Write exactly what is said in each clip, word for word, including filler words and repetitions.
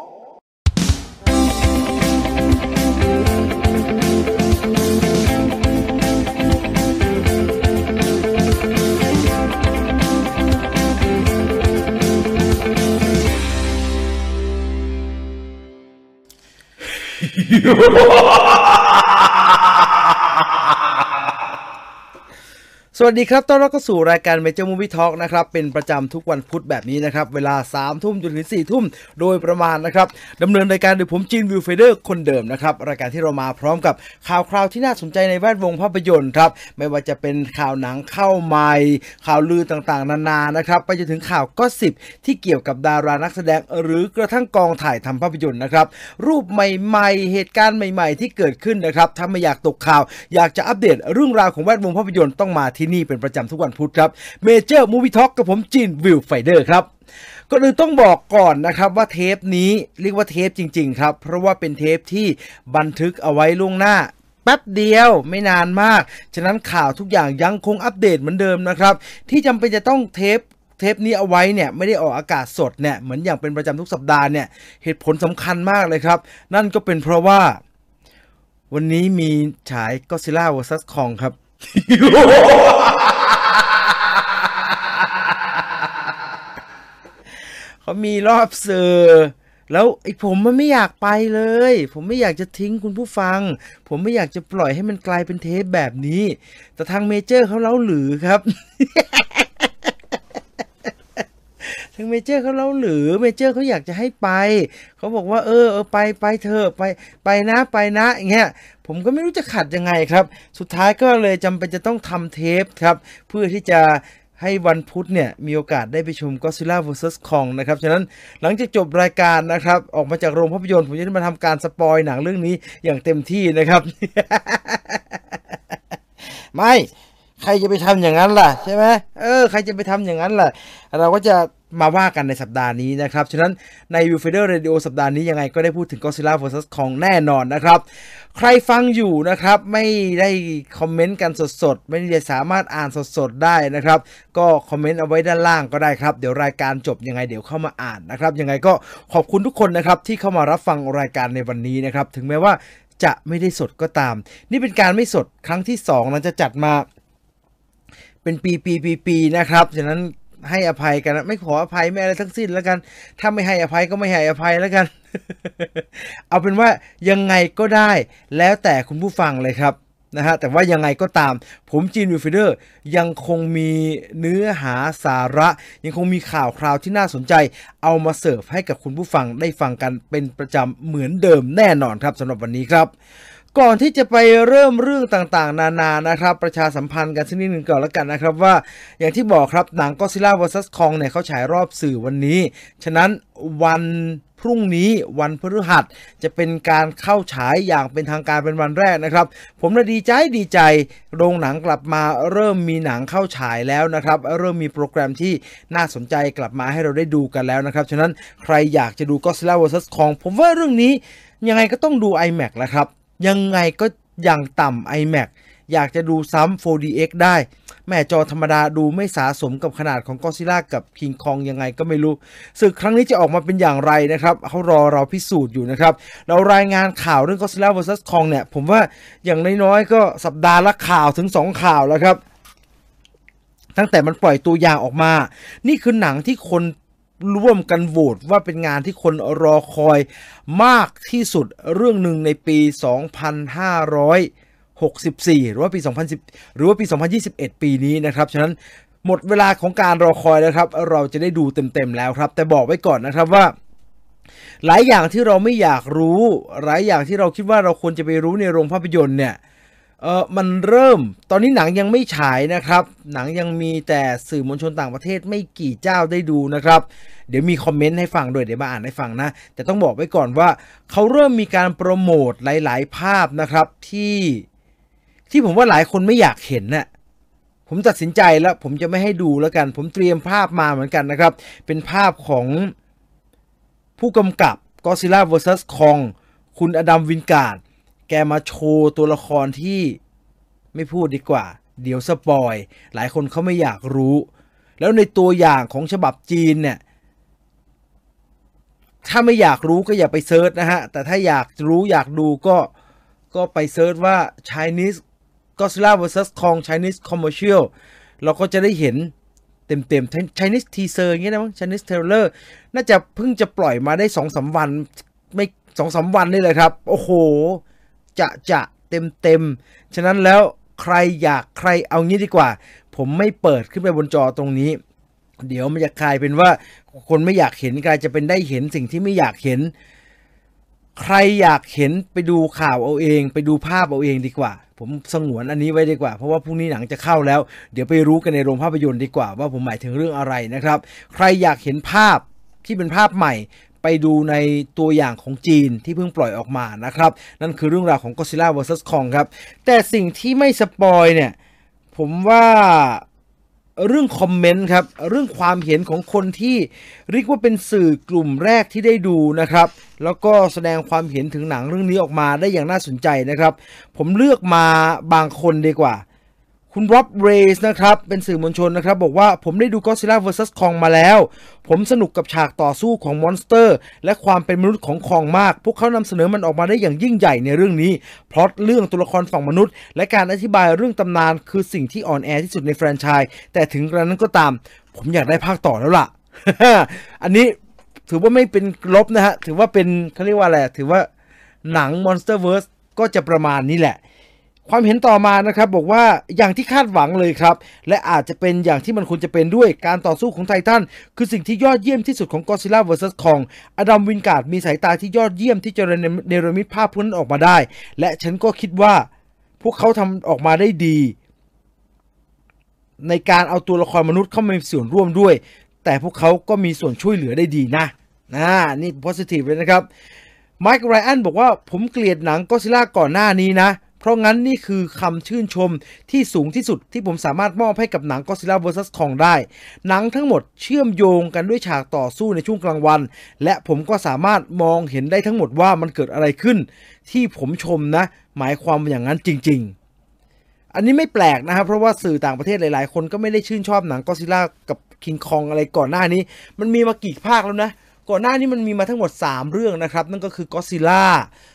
สวัสดีครับต้อนรับเข้าสู่รายการ Major Movie Talk นะครับเป็นประจำทุกวันพุธแบบนี้นะครับเวลา สามทุ่มจนถึง สี่ทุ่มโดยประมาณนะครับดำเนินรายการโดยผมจีนวิวไฟเดอร์คนเดิมนะครับรายการที่เรามาพร้อมกับข่าวคราวที่น่าสนใจในแวดวงภาพยนตร์ครับไม่ว่าจะเป็นข่าวหนังเข้าใหม่ข่าวลือต่างๆนานานะครับไปจนถึงข่าวก็สิบที่เกี่ยวกับดารานักแสดงหรือกระทั่งกองถ่ายทำภาพยนตร์นะครับรูปใหม่ๆเหตุการณ์ใหม่ๆที่เกิดขึ้นนะครับถ้าไม่อยากตกข่าวอยากจะอัปเดตเรื่องราวของแวดวงภาพยนตร์ต้องมาที่นี่เป็นประจำทุกวันพุธครับ Major Movie Talk กับผมจีนวิวไฟเดอร์ครับก็เลยต้องบอกก่อนนะครับว่าเทปนี้เรียกว่าเทปจริงๆครับเพราะว่าเป็นเทปที่บันทึกเอาไว้ล่วงหน้าแป๊บเดียวไม่นานมากฉะนั้นข่าวทุกอย่างยังคงอัปเดตเหมือนเดิมนะครับที่จำเป็นจะต้องเทปเทปนี้เอาไว้เนี่ยไม่ได้ออกอากาศสดเนี่ยเหมือนอย่างเป็นประจำทุกสัปดาห์เนี่ยเหตุผลสำคัญมากเลยครับนั่นก็เป็นเพราะว่าวันนี้มีฉาย Godzilla เวอร์ซัส Kong ครับเขามีรอบเซอร์แล้วไอ้ผมมันไม่อยากไปเลยผมไม่อยากจะทิ้งคุณผู้ฟังผมไม่อยากจะปล่อยให้มันกลายเป็นเทปแบบนี้แต่ทางเมเจอร์เขาเล่าหรือครับ ทางเมเจอร์เขาเล่าหรือเมเจอร์เขาอยากจะให้ไปเขาบอกว่าเออเออไปไปเถอะไปไปนะไปนะอย่างเงี้ยผมก็ไม่รู้จะขัดยังไงครับสุดท้ายก็เลยจำเป็นจะต้องทำเทปครับเพื่อที่จะให้วันพุธเนี่ยมีโอกาสได้ไปชม Godzilla เวอร์ซัส Kong นะครับฉะนั้นหลังจากจบรายการนะครับออกมาจากโรงภาพยนตร์ผมจะได้มาทำการสปอยหนังเรื่องนี้อย่างเต็มที่นะครับ ไม่ใครจะไปทำอย่างนั้นล่ะใช่ไหมเออใครจะไปทำอย่างนั้นล่ะเราก็จะมาว่ากันในสัปดาห์นี้นะครับฉะนั้นใน Viewfinder Radio สัปดาห์นี้ยังไงก็ได้พูดถึง Godzilla เวอร์ซัส Kong แน่นอนนะครับใครฟังอยู่นะครับไม่ได้คอมเมนต์กันสดๆไม่ได้สามารถอ่านสดๆได้นะครับก็คอมเมนต์เอาไว้ด้านล่างก็ได้ครับเดี๋ยวรายการจบยังไงเดี๋ยวเข้ามาอ่านนะครับยังไงก็ขอบคุณทุกคนนะครับที่เข้ามารับฟังรายการในวันนี้นะครับถึงแม้ว่าจะไม่ได้สดก็ตามนี่เป็นการไม่สดครั้งที่สองเราจะจัดมาเป็นปีปีปีปีนะครับฉะนั้นให้อภัยกันไม่ขออภัยไม่อะไรทั้งสิ้นแล้วกันถ้าไม่ให้อภัยก็ไม่ให้อภัยแล้วกัน เอาเป็นว่ายังไงก็ได้แล้วแต่คุณผู้ฟังเลยครับนะฮะแต่ว่ายังไงก็ตามผมจีนวิวไฟเดอร์ยังคงมีเนื้อหาสาระยังคงมีข่าวคราวที่น่าสนใจเอามาเสิร์ฟให้กับคุณผู้ฟังได้ฟังกันเป็นประจำเหมือนเดิมแน่นอนครับสำหรับวันนี้ครับก่อนที่จะไปเริ่มเรื่องต่างๆนานานะครับประชาสัมพันธ์กันสักนิดนึงก่อนแล้วกันนะครับว่าอย่างที่บอกครับหนัง Godzilla เวอร์ซัส Kong เนี่ยเขาฉายรอบสื่อวันนี้ฉะนั้นวันพรุ่งนี้วันพฤหัสจะเป็นการเข้าฉายอย่างเป็นทางการเป็นวันแรกนะครับผมน่ะดีใจดีใจโรงหนังกลับมาเริ่มมีหนังเข้าฉายแล้วนะครับเริ่มมีโปรแกรมที่น่าสนใจกลับมาให้เราได้ดูกันแล้วนะครับฉะนั้นใครอยากจะดู Godzilla เวอร์ซัส Kong ผมว่าเรื่องนี้ยังไงก็ต้องดู IMAX แล้วครับยังไงก็อย่างต่ำ IMAX อยากจะดูซ้ำ โฟร์ ดี เอ็กซ์ ได้แม่จอธรรมดาดูไม่สะสมกับขนาดของ Godzilla กับ King Kong ยังไงก็ไม่รู้ศึกครั้งนี้จะออกมาเป็นอย่างไรนะครับเขารอเราพิสูจน์อยู่นะครับเรารายงานข่าวเรื่อง Godzilla เวอร์ซัส Kong เนี่ยผมว่าอย่างน้อยๆก็สัปดาห์ละข่าวถึงสองข่าวแล้วครับตั้งแต่มันปล่อยตัวอย่างออกมานี่คือหนังที่คนร่วมกันโหวตว่าเป็นงานที่คนรอคอยมากที่สุดเรื่องหนึ่งในปีสองพันห้าร้อยหกสิบสี่หรือว่าปีสองพันสิบหรือว่าปีสองพันยี่สิบเอ็ดปีนี้นะครับฉะนั้นหมดเวลาของการรอคอยแล้วครับเราจะได้ดูเต็มๆแล้วครับแต่บอกไว้ก่อนนะครับว่าหลายอย่างที่เราไม่อยากรู้หลายอย่างที่เราคิดว่าเราควรจะไปรู้ในโรงภาพยนตร์เนี่ยเออมันเริ่มตอนนี้หนังยังไม่ฉายนะครับหนังยังมีแต่สื่อมวลชนต่างประเทศไม่กี่เจ้าได้ดูนะครับเดี๋ยวมีคอมเมนต์ให้ฟังด้วยเดี๋ยวมาอ่านให้ฟังนะแต่ต้องบอกไว้ก่อนว่าเขาเริ่มมีการโปรโมทหลายๆภาพนะครับที่ที่ผมว่าหลายคนไม่อยากเห็นน่ะผมตัดสินใจแล้วผมจะไม่ให้ดูแล้วกันผมเตรียมภาพมาเหมือนกันนะครับเป็นภาพของผู้กำกับ Godzilla เวอร์ซัส Kong คุณอดัมวินการ์ดแกมาโชว์ตัวละครที่ไม่พูดดีกว่าเดี๋ยวสปอยหลายคนเขาไม่อยากรู้แล้วในตัวอย่างของฉบับจีนเนี่ยทถ้าไม่อยากรู้ก็อย่าไปเซิร์ชนะฮะแต่ถ้าอยากรู้อยากดูก็ก็ไปเซิร์ชว่า Chinese Godzilla เวอร์ ซัส Kong Chinese Commercial เราก็จะได้เห็นเต็มๆ Chinese Teaser อย่างเงี้ยนะมั้ง Chinese Trailer น่าจะเพิ่งจะปล่อยมาได้ สองสาม วันไม่สองสาม วันนี่เลยครับโอ้โหจะจะเต็มเต็มฉะนั้นแล้วใครอยากใครเอางี้ดีกว่าผมไม่เปิดขึ้นไปบนจอตรงนี้เดี๋ยวมันจะกลายเป็นว่าคนไม่อยากเห็นกลายจะเป็นได้เห็นสิ่งที่ไม่อยากเห็นใครอยากเห็นไปดูข่าวเอาเองไปดูภาพเอาเองดีกว่าผมสงวนอันนี้ไว้ดีกว่าเพราะว่าพรุ่งนี้หนังจะเข้าแล้วเดี๋ยวไปรู้กันในโรงภาพยนตร์ดีกว่าว่าผมหมายถึงเรื่องอะไรนะครับใครอยากเห็นภาพที่เป็นภาพใหม่ไปดูในตัวอย่างของจีนที่เพิ่งปล่อยออกมานะครับนั่นคือเรื่องราวของ Godzilla เวอร์ ซัส Kong ครับแต่สิ่งที่ไม่สปอยเนี่ยผมว่าเรื่องคอมเมนต์ครับเรื่องความเห็นของคนที่เรียกว่าเป็นสื่อกลุ่มแรกที่ได้ดูนะครับแล้วก็แสดงความเห็นถึงหนังเรื่องนี้ออกมาได้อย่างน่าสนใจนะครับผมเลือกมาบางคนดีกว่าคุณร็อบเรย์สนะครับเป็นสื่อมวลชนนะครับบอกว่าผมได้ดู Godzilla เวอร์ ซัส Kong มาแล้วผมสนุกกับฉากต่อสู้ของมอนสเตอร์และความเป็นมนุษย์ของคองมากพวกเขานำเสนอมันออกมาได้อย่างยิ่งใหญ่ในเรื่องนี้พล็อตเรื่องตัวละครฝั่งมนุษย์และการอธิบายเรื่องตำนานคือสิ่งที่อ่อนแอที่สุดในแฟรนไชส์แต่ถึงกระนั้นก็ตามผมอยากได้ภาคต่อแล้วล่ะ อันนี้ถือว่าไม่เป็นลบนะฮะถือว่าเป็นเขาเรียกว่าอะไรถือว่าหนัง Monsterverse ก็จะประมาณนี้แหละความเห็นต่อมานะครับบอกว่าอย่างที่คาดหวังเลยครับและอาจจะเป็นอย่างที่มันควรจะเป็นด้วยการต่อสู้ของไททันคือสิ่งที่ยอดเยี่ยมที่สุดของ Godzilla เวอร์ ซัส Kong อดัมวินการ์ดมีสายตาที่ยอดเยี่ยมที่จะเนรมิตภาพพวกนั้นออกมาได้และฉันก็คิดว่าพวกเขาทำออกมาได้ดีในการเอาตัวละครมนุษย์เข้ามามีส่วนร่วมด้วยแต่พวกเขาก็มีส่วนช่วยเหลือได้ดีนะนะนี่ positive เลยนะครับไมค์ไรอันบอกว่าผมเกลียดหนัง Godzilla ก่อนหน้านี้นะเพราะงั้นนี่คือคำชื่นชมที่สูงที่สุดที่ผมสามารถมอบให้กับหนัง Godzilla เวอร์ ซัส Kong ได้หนังทั้งหมดเชื่อมโยงกันด้วยฉากต่อสู้ในช่วงกลางวันและผมก็สามารถมองเห็นได้ทั้งหมดว่ามันเกิดอะไรขึ้นที่ผมชมนะหมายความอย่างนั้นจริงๆอันนี้ไม่แปลกนะครับเพราะว่าสื่อต่างประเทศหลายๆคนก็ไม่ได้ชื่นชอบหนัง Godzilla กับ King Kong อะไรก่อนหน้านี้มันมีมากี่ภาคแล้วนะก่อนหน้านี้มันมีมาทั้งหมดสามเรื่องนะครับนั่นก็คือ Godzilla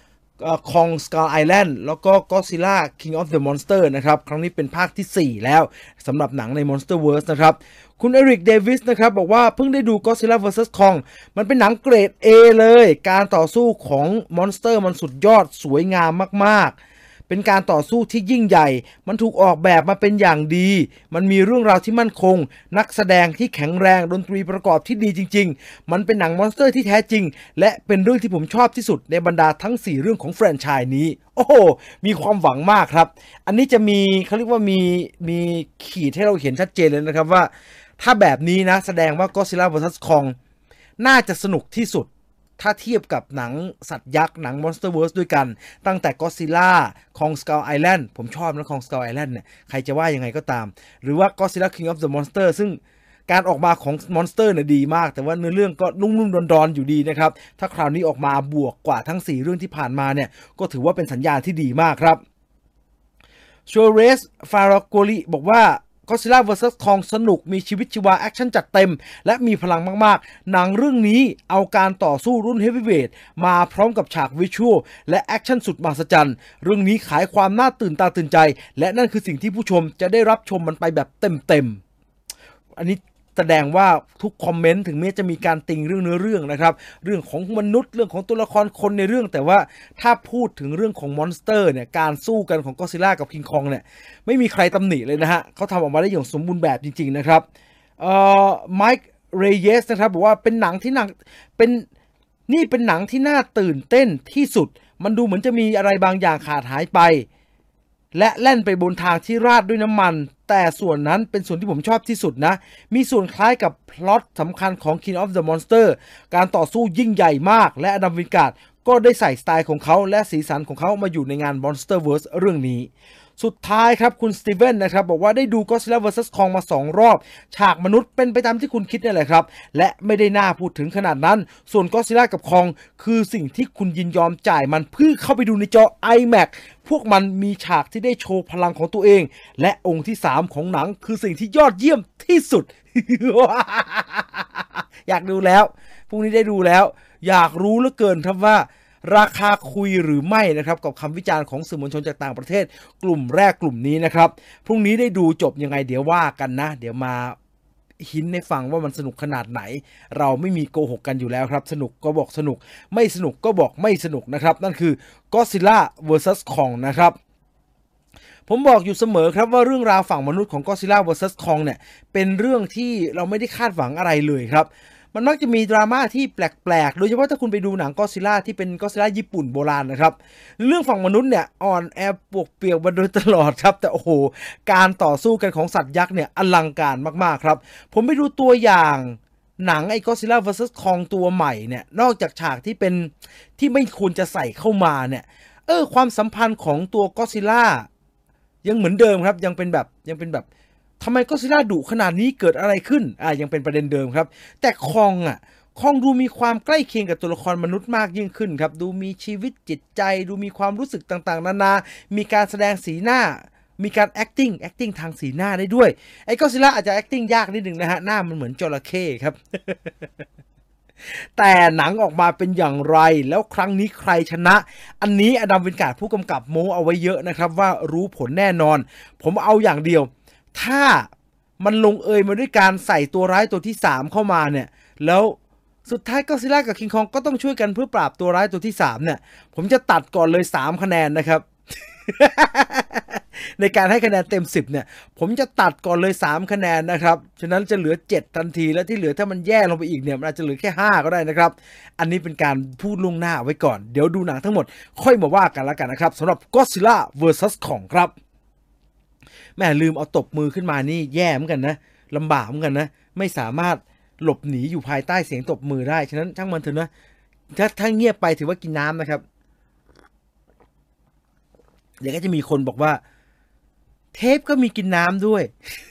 Kong Skull Island แล้วก็ Godzilla King of the Monster นะครับครั้งนี้เป็นภาคที่สี่แล้วสำหรับหนังใน Monsterverse นะครับคุณเอริกเดวิสนะครับบอกว่าเพิ่งได้ดู Godzilla เวอร์ ซัส Kong มันเป็นหนังเกรด A เลยการต่อสู้ของมอนสเตอร์มันสุดยอดสวยงามมากๆเป็นการต่อสู้ที่ยิ่งใหญ่มันถูกออกแบบมาเป็นอย่างดีมันมีเรื่องราวที่มั่นคงนักแสดงที่แข็งแรงดนตรีประกอบที่ดีจริงๆมันเป็นหนังมอนสเตอร์ที่แท้จริงและเป็นเรื่องที่ผมชอบที่สุดในบรรดาทั้งสี่เรื่องของแฟรนไชส์นี้โอ้โหมีความหวังมากครับอันนี้จะมีเขาเรียกว่ามีมีขีดให้เราเห็นชัดเจนเลยนะครับว่าถ้าแบบนี้นะแสดงว่า Godzilla เวอร์ ซัส Kong น่าจะสนุกที่สุดถ้าเทียบกับหนังสัตว์ยักษ์หนัง Monsterverse ด้วยกันตั้งแต่ Godzilla Kong Skull Island ผมชอบนะ Kong Skull Island เนี่ยใครจะว่ายังไงก็ตามหรือว่า Godzilla King of the Monster ซึ่งการออกมาของ Monster เนี่ยดีมากแต่ว่าเนื้อเรื่องก็นุ่มๆดอนๆอยู่ดีนะครับถ้าคราวนี้ออกมาบวกกว่าทั้งสี่เรื่องที่ผ่านมาเนี่ยก็ถือว่าเป็นสัญญาณที่ดีมากครับโชเรสฟารากโกลิบอกว่าGodzilla เวอร์ ซัส Kong สนุกมีชีวิตชีวาแอคชั่นจัดเต็มและมีพลังมากๆหนังเรื่องนี้เอาการต่อสู้รุ่นเฮฟวีเวทมาพร้อมกับฉากวิชวลและแอคชั่นสุดมหัศจรรย์เรื่องนี้ขายความน่าตื่นตาตื่นใจและนั่นคือสิ่งที่ผู้ชมจะได้รับชมมันไปแบบเต็มๆอันนี้แสดงว่าทุกคอมเมนต์ถึงแม้จะมีการติงเรื่องเนื้อเรื่องนะครับเรื่องของมนุษย์เรื่องของตัวละครคนในเรื่องแต่ว่าถ้าพูดถึงเรื่องของมอนสเตอร์เนี่ยการสู้กันของก็อดซิลล่ากับคิงคองเนี่ยไม่มีใครตำหนิเลยนะฮะเขาทำออกมาได้อย่างสมบูรณ์แบบจริงๆนะครับเอ่อไมค์เรเยสนะครับบอกว่าเป็นหนังที่หนังเป็นนี่เป็นหนังที่น่าตื่นเต้นที่สุดมันดูเหมือนจะมีอะไรบางอย่างขาดหายไปและแล่นไปบนทางที่ราดด้วยน้ำมันแต่ส่วนนั้นเป็นส่วนที่ผมชอบที่สุดนะมีส่วนคล้ายกับพล็อตสำคัญของ King of the Monster การต่อสู้ยิ่งใหญ่มากและอดัมวินการ์ดก็ได้ใส่สไตล์ของเขาและสีสันของเขามาอยู่ในงาน Monsterverse เรื่องนี้สุดท้ายครับคุณสตีเวนนะครับบอกว่าได้ดู Godzilla เวอร์ ซัส Kong มาสองรอบฉากมนุษย์เป็นไปตามที่คุณคิดนี่แหละครับและไม่ได้น่าพูดถึงขนาดนั้นส่วน Godzilla กับ Kong คือสิ่งที่คุณยินยอมจ่ายมันเพื่อเข้าไปดูในจอ ไอแม็กซ์ พวกมันมีฉากที่ได้โชว์พลังของตัวเองและองค์ที่สามของหนังคือสิ่งที่ยอดเยี่ยมที่สุดอยากดูแล้วพรุ่งนี้ได้ดูแล้วอยากรู้เหลือเกินครับว่าราคาคุยหรือไม่นะครับกับคำวิจารณ์ของสื่อมวลชนจากต่างประเทศกลุ่มแรกกลุ่มนี้นะครับพรุ่งนี้ได้ดูจบยังไงเดี๋ยวว่ากันนะเดี๋ยวมาหินให้ฟังว่ามันสนุกขนาดไหนเราไม่มีโกหกกันอยู่แล้วครับสนุกก็บอกสนุกไม่สนุกก็บอกไม่สนุกนะครับนั่นคือ Godzilla เวอร์ซัส Kong นะครับผมบอกอยู่เสมอครับว่าเรื่องราวฝั่งมนุษย์ของ Godzilla เวอร์ซัส Kong เนี่ยเป็นเรื่องที่เราไม่ได้คาดหวังอะไรเลยครับมันมักจะมีดราม่าที่แปลกๆโดยเฉพาะถ้าคุณไปดูหนัง Godzilla ที่เป็น Godzilla ญี่ปุ่นโบราณนะครับเรื่องฝั่งมนุษย์เนี่ยอ่อนแอปวกเปียกมาโดยตลอดครับแต่โอ้โหการต่อสู้กันของสัตว์ยักษ์เนี่ยอลังการมากๆครับผมไปดูตัวอย่างหนังไอ้ Godzilla เวอร์ซัส Kong ตัวใหม่เนี่ยนอกจากฉากที่เป็นที่ไม่ควรจะใส่เข้ามาเนี่ยเออความสัมพันธ์ของตัว Godzillaยังเหมือนเดิมครับยังเป็นแบบยังเป็นแบบทำไมก็อดซิลล่าดุขนาดนี้เกิดอะไรขึ้นอ่ายังเป็นประเด็นเดิมครับแต่คองอ่ะคองดูมีความใกล้เคียงกับตัวละครมนุษย์มากยิ่งขึ้นครับดูมีชีวิตจิตใจดูมีความรู้สึกต่างๆนานามีการแสดงสีหน้ามีการ acting acting ทางสีหน้าได้ด้วยไอ้ก็อดซิลล่าอาจจะ acting ยากนิดนึงนะฮะหน้ามันเหมือนจระเข้ครับ แต่หนังออกมาเป็นอย่างไรแล้วครั้งนี้ใครชนะอันนี้อดัมวินการ์ดผู้กำกับโม้เอาไว้เยอะนะครับว่ารู้ผลแน่นอนผมเอาอย่างเดียวถ้ามันลงเอยมาด้วยการใส่ตัวร้ายตัวที่สามเข้ามาเนี่ยแล้วสุดท้ายก็อดซิลล่ากับคิงคองก็ต้องช่วยกันเพื่อปราบตัวร้ายตัวที่สามเนี่ยผมจะตัดก่อนเลยสามคะแนนนะครับ ในการให้คะแนนเต็มสิบเนี่ยผมจะตัดก่อนเลยสามคะแนนนะครับฉะนั้นจะเหลือเจ็ดทันทีแล้วที่เหลือถ้ามันแย่ลงไปอีกเนี่ยมันอาจจะเหลือแค่ห้าก็ได้นะครับอันนี้เป็นการพูดล่วงหน้าไว้ก่อนเดี๋ยวดูหนังทั้งหมดค่อยมาว่ากันแล้วกันนะครับสำหรับ Godzilla เวอร์ซัส Kong ครับแม่ลืมเอาตบมือขึ้นมานี่แย่เหมือนกันนะลำบากเหมือนกันนะไม่สามารถหลบหนีอยู่ภายใต้เสียงตบมือได้ฉะนั้นช่างมันเถอะนะถ้าถ้าเงียบไปถือว่ากินน้ำนะครับเดี๋ยวก็จะมีคนบอกว่าเทปก็มีกินน้ำด้วย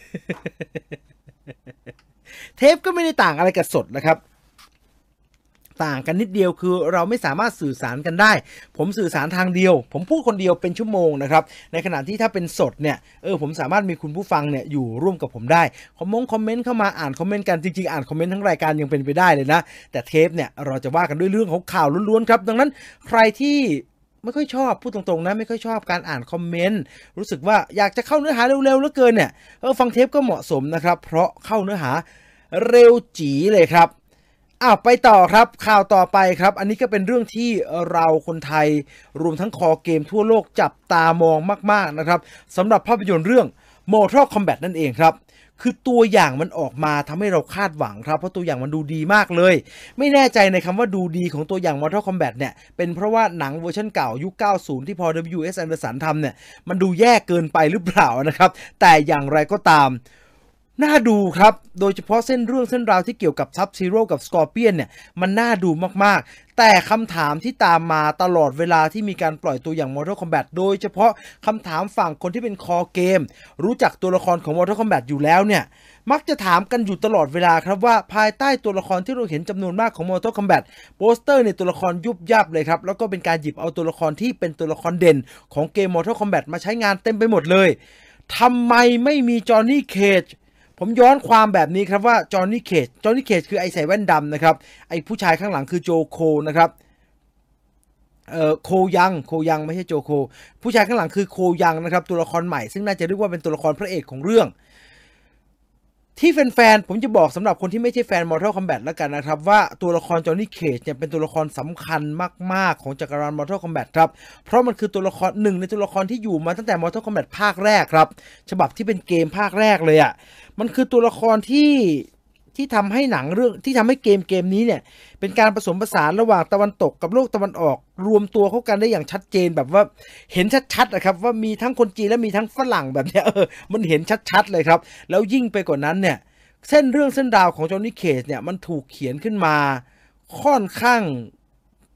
เทปก็ไม่ได้ต่างอะไรกับสดนะครับต่างกันนิดเดียวคือเราไม่สามารถสื่อสารกันได้ผมสื่อสารทางเดียวผมพูดคนเดียวเป็นชั่วโมงนะครับในขณะที่ถ้าเป็นสดเนี่ยเออผมสามารถมีคุณผู้ฟังเนี่ยอยู่ร่วมกับผมได้คอมมงคอมเมนต์เข้ามาอ่านคอมเมนต์กันจริงๆอ่านคอมเมนต์ทั้งรายการยังเป็นไปได้เลยนะแต่เทปเนี่ยเราจะว่ากันด้วยเรื่องของข่าวล้วนๆครับดังนั้นใครที่ไม่ค่อยชอบพูดตรงๆนะไม่ค่อยชอบการอ่านคอมเมนต์รู้สึกว่าอยากจะเข้าเนื้อหาเร็วๆเหลือเกินเนี่ยเออฟังเทปก็เหมาะสมนะครับเพราะเข้าเนื้อหาเร็วจี๋เลยครับอ้าวไปต่อครับข่าวต่อไปครับอันนี้ก็เป็นเรื่องที่เราคนไทยรวมทั้งคอเกมทั่วโลกจับตามองมากๆนะครับสำหรับภาพยนตร์เรื่อง Mortal Kombat นั่นเองครับคือตัวอย่างมันออกมาทำให้เราคาดหวังครับเพราะตัวอย่างมันดูดีมากเลยไม่แน่ใจในคำว่าดูดีของตัวอย่าง Mortal Kombat เนี่ยเป็นเพราะว่าหนังเวอร์ชันเก่ายุคเก้าสิบที่พอ ดับเบิลยู เอส Anderson ทำเนี่ยมันดูแย่เกินไปหรือเปล่านะครับแต่อย่างไรก็ตามน่าดูครับโดยเฉพาะเส้นเรื่องเส้นราวที่เกี่ยวกับ Sub-Zero กับ Scorpion เนี่ยมันน่าดูมากๆแต่คำถามที่ตามมาตลอดเวลาที่มีการปล่อยตัวอย่าง Mortal Kombat โดยเฉพาะคำถามฝั่งคนที่เป็นคอเกมรู้จักตัวละครของ Mortal Kombat อยู่แล้วเนี่ยมักจะถามกันอยู่ตลอดเวลาครับว่าภายใต้ตัวละครที่เราเห็นจำนวนมากของ Mortal Kombat โปสเตอร์ในตัวละครยุบยับเลยครับแล้วก็เป็นการหยิบเอาตัวละครที่เป็นตัวละครเด่นของเกม Mortal Kombat มาใช้งานเต็มไปหมดเลยทำไมไม่มีจอห์นนี่เคจผมย้อนความแบบนี้ครับว่าจอห์นนี่เคจจอห์นนี่เคจคือไอ้ใส่แว่นดำนะครับไอ้ผู้ชายข้างหลังคือโจโคนะครับเอ่อโคยังโคยังไม่ใช่โจโคผู้ชายข้างหลังคือโคยังนะครับตัวละครใหม่ซึ่งน่าจะเรียกว่าเป็นตัวละครพระเอกของเรื่องที่แฟนๆผมจะบอกสำหรับคนที่ไม่ใช่แฟน Mortal Kombat แล้วกันนะครับว่าตัวละครจอห์นนี่เคจเนี่ยเป็นตัวละครสำคัญมากๆของจักรวาล Mortal Kombat ครับเพราะมันคือตัวละครหนึ่งในตัวละครที่อยู่มาตั้งแต่ Mortal Kombat ภาคแรกครับฉบับที่เป็นเกมภาคแรกเลยอ่ะมันคือตัวละครที่ที่ทำให้หนังเรื่องที่ทำให้เกมเกมนี้เนี่ยเป็นการผสมผสานระหว่างตะวันตกกับโลกตะวันออกรวมตัวเข้ากันได้อย่างชัดเจนแบบว่าเห็นชัดๆนะครับว่ามีทั้งคนจีนและมีทั้งฝรั่งแบบเนี้ยเออมันเห็นชัดๆเลยครับแล้วยิ่งไปกว่านั้นเนี่ยเส้นเรื่องเส้นราวของจอห์นนี่เคจเนี่ยมันถูกเขียนขึ้นมาค่อนข้าง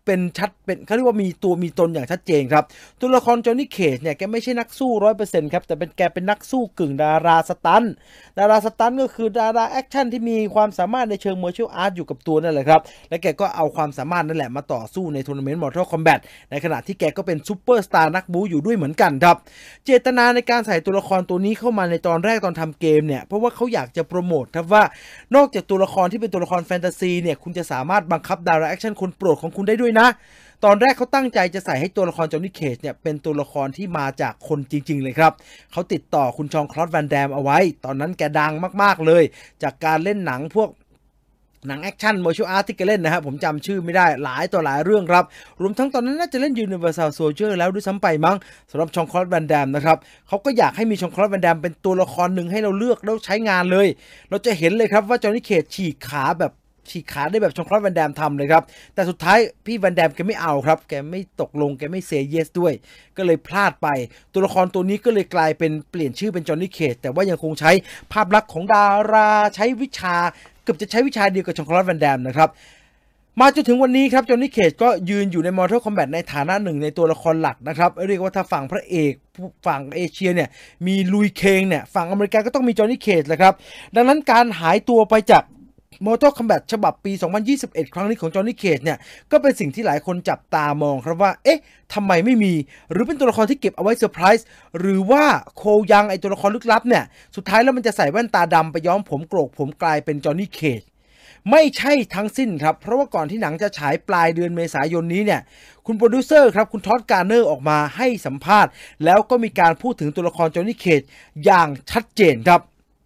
เป็นชัดเป็นเขาเรียกว่ามีตัวมีตนอย่างชัดเจนครับตัวละครจอห์นนี่เคจเนี่ยแกไม่ใช่นักสู้ ร้อยเปอร์เซ็นต์ ครับแต่เป็นแกเป็นนักสู้กึ่งดาราสตันดาราสตันก็คือดาราแอคชั่นที่มีความสามารถในเชิง martial art อยู่กับตัวนั่นแหละครับและแกก็เอาความสามารถนั่นแหละมาต่อสู้ในทัวร์นาเมนต์ Mortal Kombat ในขณะที่แกก็เป็นซูเปอร์สตาร์นักบู๊อยู่ด้วยเหมือนกันครับเจตนาในการใส่ตัวละครตัวนี้เข้ามาในตอนแรกตอนทำเกมเนี่ยเพราะว่าเขาอยากจะโปรโมทครับว่านอกจากตัวละครที่เป็นตัวละครแฟนตาซีเนี่ยคุณจะสามารถบังคับดาราแอคชั่นคนโปรดของคุณได้ด้วยนะตอนแรกเขาตั้งใจจะใส่ให้ตัวละครจอห์นนี่เคจเนี่ยเป็นตัวละครที่มาจากคนจริงๆเลยครับเขาติดต่อคุณชองคลอดแวนแดมเอาไว้ตอนนั้นแกดังมากๆเลยจากการเล่นหนังพวกหนังแอคชั่นโมชั่นอาร์ตที่แกเล่นนะครับผมจำชื่อไม่ได้หลายต่อหลายเรื่องครับรวมทั้งตอนนั้นน่าจะเล่น Universal Soldier แล้วด้วยซ้ำไปมั้งสำหรับชองคลอดแวนแดมนะครับเขาก็อยากให้มีชองคลอดแวนแดมเป็นตัวละครหนึ่งให้เราเลือกแล้วใช้งานเลยเราจะเห็นเลยครับว่าจอห์นนี่เคจฉีกขาแบบฉีกขาได้แบบชองคลอดแวนแดมทำเลยครับแต่สุดท้ายพี่แวนแดมแกไม่เอาครับแกไม่ตกลงแกไม่เซย์เยสด้วยก็เลยพลาดไปตัวละครตัวนี้ก็เลยกลายเป็นเปลี่ยนชื่อเป็นจอห์นนี่เคจแต่ว่ายังคงใช้ภาพลักษณ์ของดาราใช้วิชาเกือบจะใช้วิชาเดียวกับชองคลอดแวนแดมนะครับมาจนถึงวันนี้ครับจอห์นนี่เคจก็ยืนอยู่ใน Mortal Kombat ในฐานะหนึ่งในตัวละครหลักนะครับเรียกว่าถ้าฝั่งพระเอกฝั่งเอเชียเนี่ยมีลุยเคงเนี่ยฝั่งอเมริกาก็ต้องมีจอห์นนี่เคจแหละครับดังนั้นการหายตัวไปจากMortal Kombat ฉบับปี สองพันยี่สิบเอ็ด ครั้งนี้ของจอห์นนี่เคจเนี่ยก็เป็นสิ่งที่หลายคนจับตามองครับว่าเอ๊ะทำไมไม่มีหรือเป็นตัวละครที่เก็บเอาไว้เซอร์ไพรส์หรือว่าโคยังไอตัวละครลึกลับเนี่ยสุดท้ายแล้วมันจะใส่แว่นตาดำไปย้อมผมโกรกผมกลายเป็นจอห์นนี่เคจไม่ใช่ทั้งสิ้นครับเพราะว่าก่อนที่หนังจะฉายปลายเดือนเมษายนนี้เนี่ยคุณโปรดิวเซอร์ครับคุณท็อดการ์เนอร์ออกมาให้สัมภาษณ์แล้วก็มีการพูดถึงตัวละครจอห์นนี่เคจอย่างชัดเจนครับ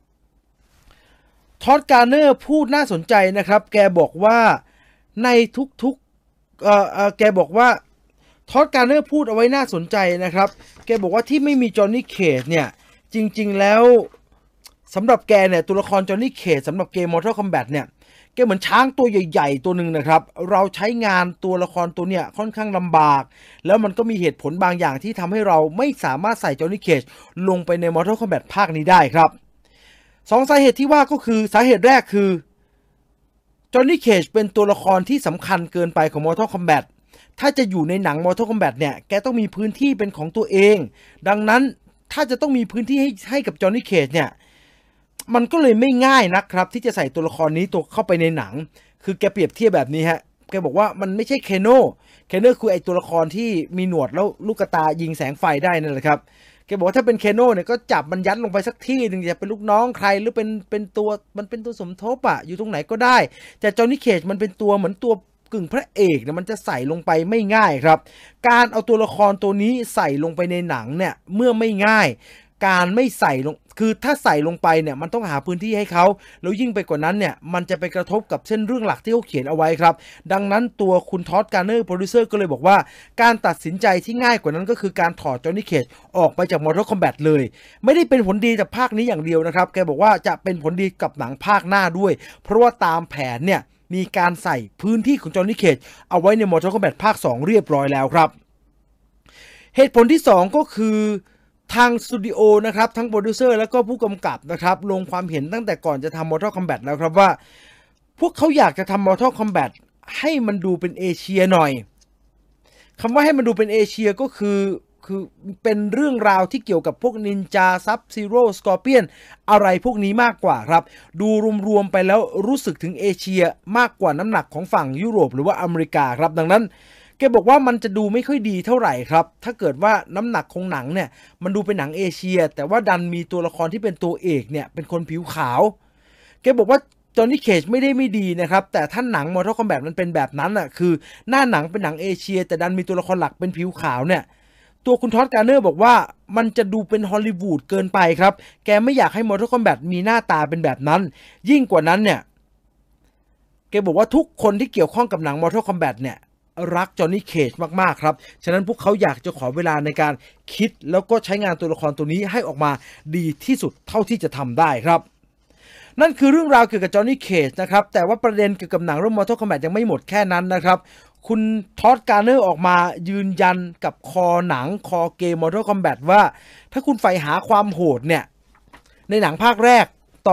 ท็อดการ์เนอร์พูดน่าสนใจนะครับแกบอกว่าในทุกๆเอ่อเอ่อแกบอกว่าท็อดการ์เนอร์พูดเอาไว้น่าสนใจนะครับแกบอกว่าที่ไม่มีจอห์นนี่เคจเนี่ยจริงๆแล้วสำหรับแกเนี่ยตัวละครจอห์นนี่เคจสำหรับเกม Mortal Kombat เนี่ยแกเหมือนช้างตัวใหญ่ๆตัวหนึ่งนะครับเราใช้งานตัวละครตัวเนี้ยค่อนข้างลำบากแล้วมันก็มีเหตุผลบางอย่างที่ทำให้เราไม่สามารถใส่จอห์นนี่เคจลงไปใน Mortal Kombat ภาคนี้ได้ครับสองสาเหตุที่ว่าก็คือสาเหตุแรกคือจอห์นนี่เคจเป็นตัวละครที่สำคัญเกินไปของ Mortal Kombat ถ้าจะอยู่ในหนัง Mortal Kombat เนี่ยแกต้องมีพื้นที่เป็นของตัวเองดังนั้นถ้าจะต้องมีพื้นที่ให้ให้กับจอห์นนี่เคจเนี่ยมันก็เลยไม่ง่ายนะครับที่จะใส่ตัวละครนี้ตัวเข้าไปในหนังคือแกเปรียบเทียบแบบนี้ฮะแกบอกว่ามันไม่ใช่เคโนเคโนคือไอตัวละครที่มีหนวดแล้วลูกตายิงแสงไฟได้นั่นแหละครับแกบอกว่าถ้าเป็นเคโนเนี่ยก็จับมันยัดลงไปสักที่หนึ่งจะเป็นลูกน้องใครหรือเป็นเป็นตัวมันเป็นตัวสมทบอะอยู่ตรงไหนก็ได้แต่จอห์นนี่เคจมันเป็นตัวเหมือนตัวกึ่งพระเอกเนี่ยมันจะใส่ลงไปไม่ง่ายครับการเอาตัวละครตัวนี้ใส่ลงไปในหนังเนี่ยเมื่อไม่ง่ายการไม่ใส่ลงคือถ้าใส่ลงไปเนี่ยมันต้องหาพื้นที่ให้เขาแล้วยิ่งไปกว่านั้นเนี่ยมันจะไปกระทบกับเส้นเรื่องหลักที่เขาเขียนเอาไว้ครับดังนั้นตัวคุณท็อดการ์เนอร์โปรดิวเซอร์ก็เลยบอกว่าการตัดสินใจที่ง่ายกว่านั้นก็คือการถอดจอห์นนี่เคจออกไปจาก Mortal Kombat เลยไม่ได้เป็นผลดีจากภาคนี้อย่างเดียวนะครับแกบอกว่าจะเป็นผลดีกับหนังภาคหน้าด้วยเพราะว่าตามแผนเนี่ยมีการใส่พื้นที่ของจอห์นนี่เคจเอาไว้ใน Mortal Kombat ภาคสองเรียบร้อยแล้วครับเหตุผลที่สองก็คือทางสตูดิโอนะครับทั้งโปรดิวเซอร์แล้วก็ผู้กำกับนะครับลงความเห็นตั้งแต่ก่อนจะทำ Mortal Kombat แล้วครับว่าพวกเขาอยากจะทำ Mortal Kombat ให้มันดูเป็นเอเชียหน่อยคำว่าให้มันดูเป็นเอเชียก็คือคือเป็นเรื่องราวที่เกี่ยวกับพวกนินจาซับซีโร่สกอร์เปียนอะไรพวกนี้มากกว่าครับดูรวมๆไปแล้วรู้สึกถึงเอเชียมากกว่าน้ำหนักของฝั่งยุโรปหรือว่าอเมริกาครับดังนั้นแกบอกว่ามันจะดูไม่ค่อยดีเท่าไหร่ครับถ้าเกิดว่าน้ำหนักของหนังเนี่ยมันดูเป็นหนังเอเชียแต่ว่าดันมีตัวละครที่เป็นตัวเอกเนี่ยเป็นคนผิวขาวแกบอกว่าจอห์นนี่เคจไม่ได้ไม่ดีนะครับแต่ถ้าหนัง Mortal Kombat มันเป็นแบบนั้นอ่ะคือหน้าหนังเป็นหนังเอเชียแต่ดันมีตัวละครหลักเป็นผิวขาวเนี่ยตัวคุณท็อดการ์เนอร์บอกว่ามันจะดูเป็นฮอลลีวูดเกินไปครับแกไม่อยากให้ Mortal Kombat มีหน้าตาเป็นแบบนั้นยิ่งกว่านั้นเนี่ยแกบอกว่าทุกคนที่เกี่ยวข้องกับหนัง Mortal Kombat เนี่ยรักจอห์นนี่เคจมากๆครับฉะนั้นพวกเขาอยากจะขอเวลาในการคิดแล้วก็ใช้งานตัวละครตัวนี้ให้ออกมาดีที่สุดเท่าที่จะทำได้ครับนั่นคือเรื่องราวเกี่ยวกับจอห์นนี่เคจนะครับแต่ว่าประเด็นเกี่ยวกับหนังเรื่อง Mortal Kombat ยังไม่หมดแค่นั้นนะครับคุณท็อดการ์เนอร์ออกมายืนยันกับคอหนังคอเกม Mortal Kombat ว่าถ้าคุณใฝ่หาความโหดเนี่ยในหนังภาคแรกตอน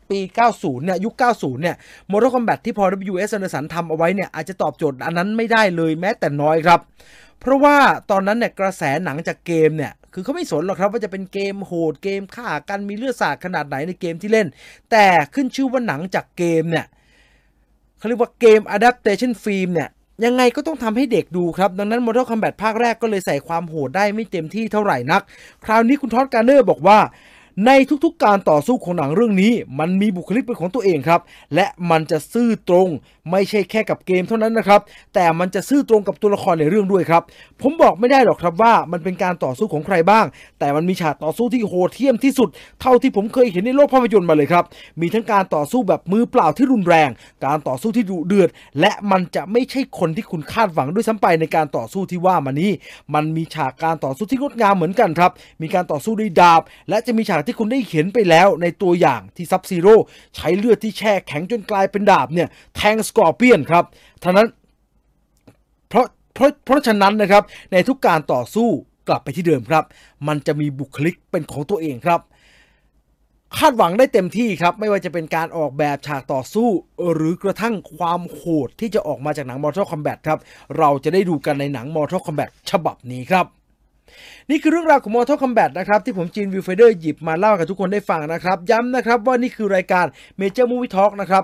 ปี เก้าสิบ เนี่ยยุค เก้าสิบ เนี่ย Mortal Kombat ที่ Paul ดับเบิลยู เอส Anderson ทำเอาไว้เนี่ยอาจจะตอบโจทย์อันนั้นไม่ได้เลยแม้แต่น้อยครับเพราะว่าตอนนั้นเนี่ยกระแสหนังจากเกมเนี่ยคือเขาไม่สนหรอกครับว่าจะเป็นเกมโหดเกมฆ่ากันมีเลือดสาดขนาดไหนในเกมที่เล่นแต่ขึ้นชื่อว่าหนังจากเกมเนี่ยเขาเรียกว่าเกม adaptation film เนี่ยยังไงก็ต้องทำให้เด็กดูครับดังนั้น Mortal Kombat ภาคแรกก็เลยใส่ความโหดได้ไม่เต็มที่เท่าไหร่นักคราวนี้คุณท็อดการ์เนอร์บอกว่าในทุกๆการต่อสู้ของหนังเรื่องนี้มันมีบุคลิกเป็นของตัวเองครับและมันจะซื่อตรงไม่ใช่แค่กับเกมเท่านั้นนะครับแต่มันจะซื่อตรงกับตัวละครในเรื่องด้วยครับผมบอกไม่ได้หรอกครับว่ามันเป็นการต่อสู้ของใครบ้างแต่มันมีฉากต่อสู้ที่โหดเหี้ยมที่สุดเท่าที่ผมเคยเห็นในโลกภาพยนตร์มาเลยครับมีทั้งการต่อสู้แบบมือเปล่าที่รุนแรงการต่อสู้ที่ดุเดือดและมันจะไม่ใช่คนที่คุณคาดหวังด้วยซ้ำไปในการต่อสู้ที่ว่ามานี้มันมีฉากการต่อสู้ที่งดงามเหมือนกันครับมีการต่อสู้ด้วยดาบและจะมีฉากที่คุณได้เห็นไปแล้วในตัวอย่างที่ซับซีโร่ใช้เลือดที่แช่แข็งจนกลายเป็นดาบเนี่ยแทงสกอร์เปียนครับท่านั้นเพราะเพราะเพราะฉะนั้นนะครับในทุกการต่อสู้กลับไปที่เดิมครับมันจะมีบุคลิกเป็นของตัวเองครับคาดหวังได้เต็มที่ครับไม่ว่าจะเป็นการออกแบบฉากต่อสู้หรือกระทั่งความโหดที่จะออกมาจากหนัง Mortal Kombat ครับเราจะได้ดูกันในหนัง Mortal Kombat ฉบับนี้ครับนี่คือเรื่องราวของ Mortal Kombat นะครับที่ผมจีนวิวไฟเดอร์หยิบมาเล่ากับทุกคนได้ฟังนะครับย้ำนะครับว่านี่คือรายการ Major Movie Talk นะครับ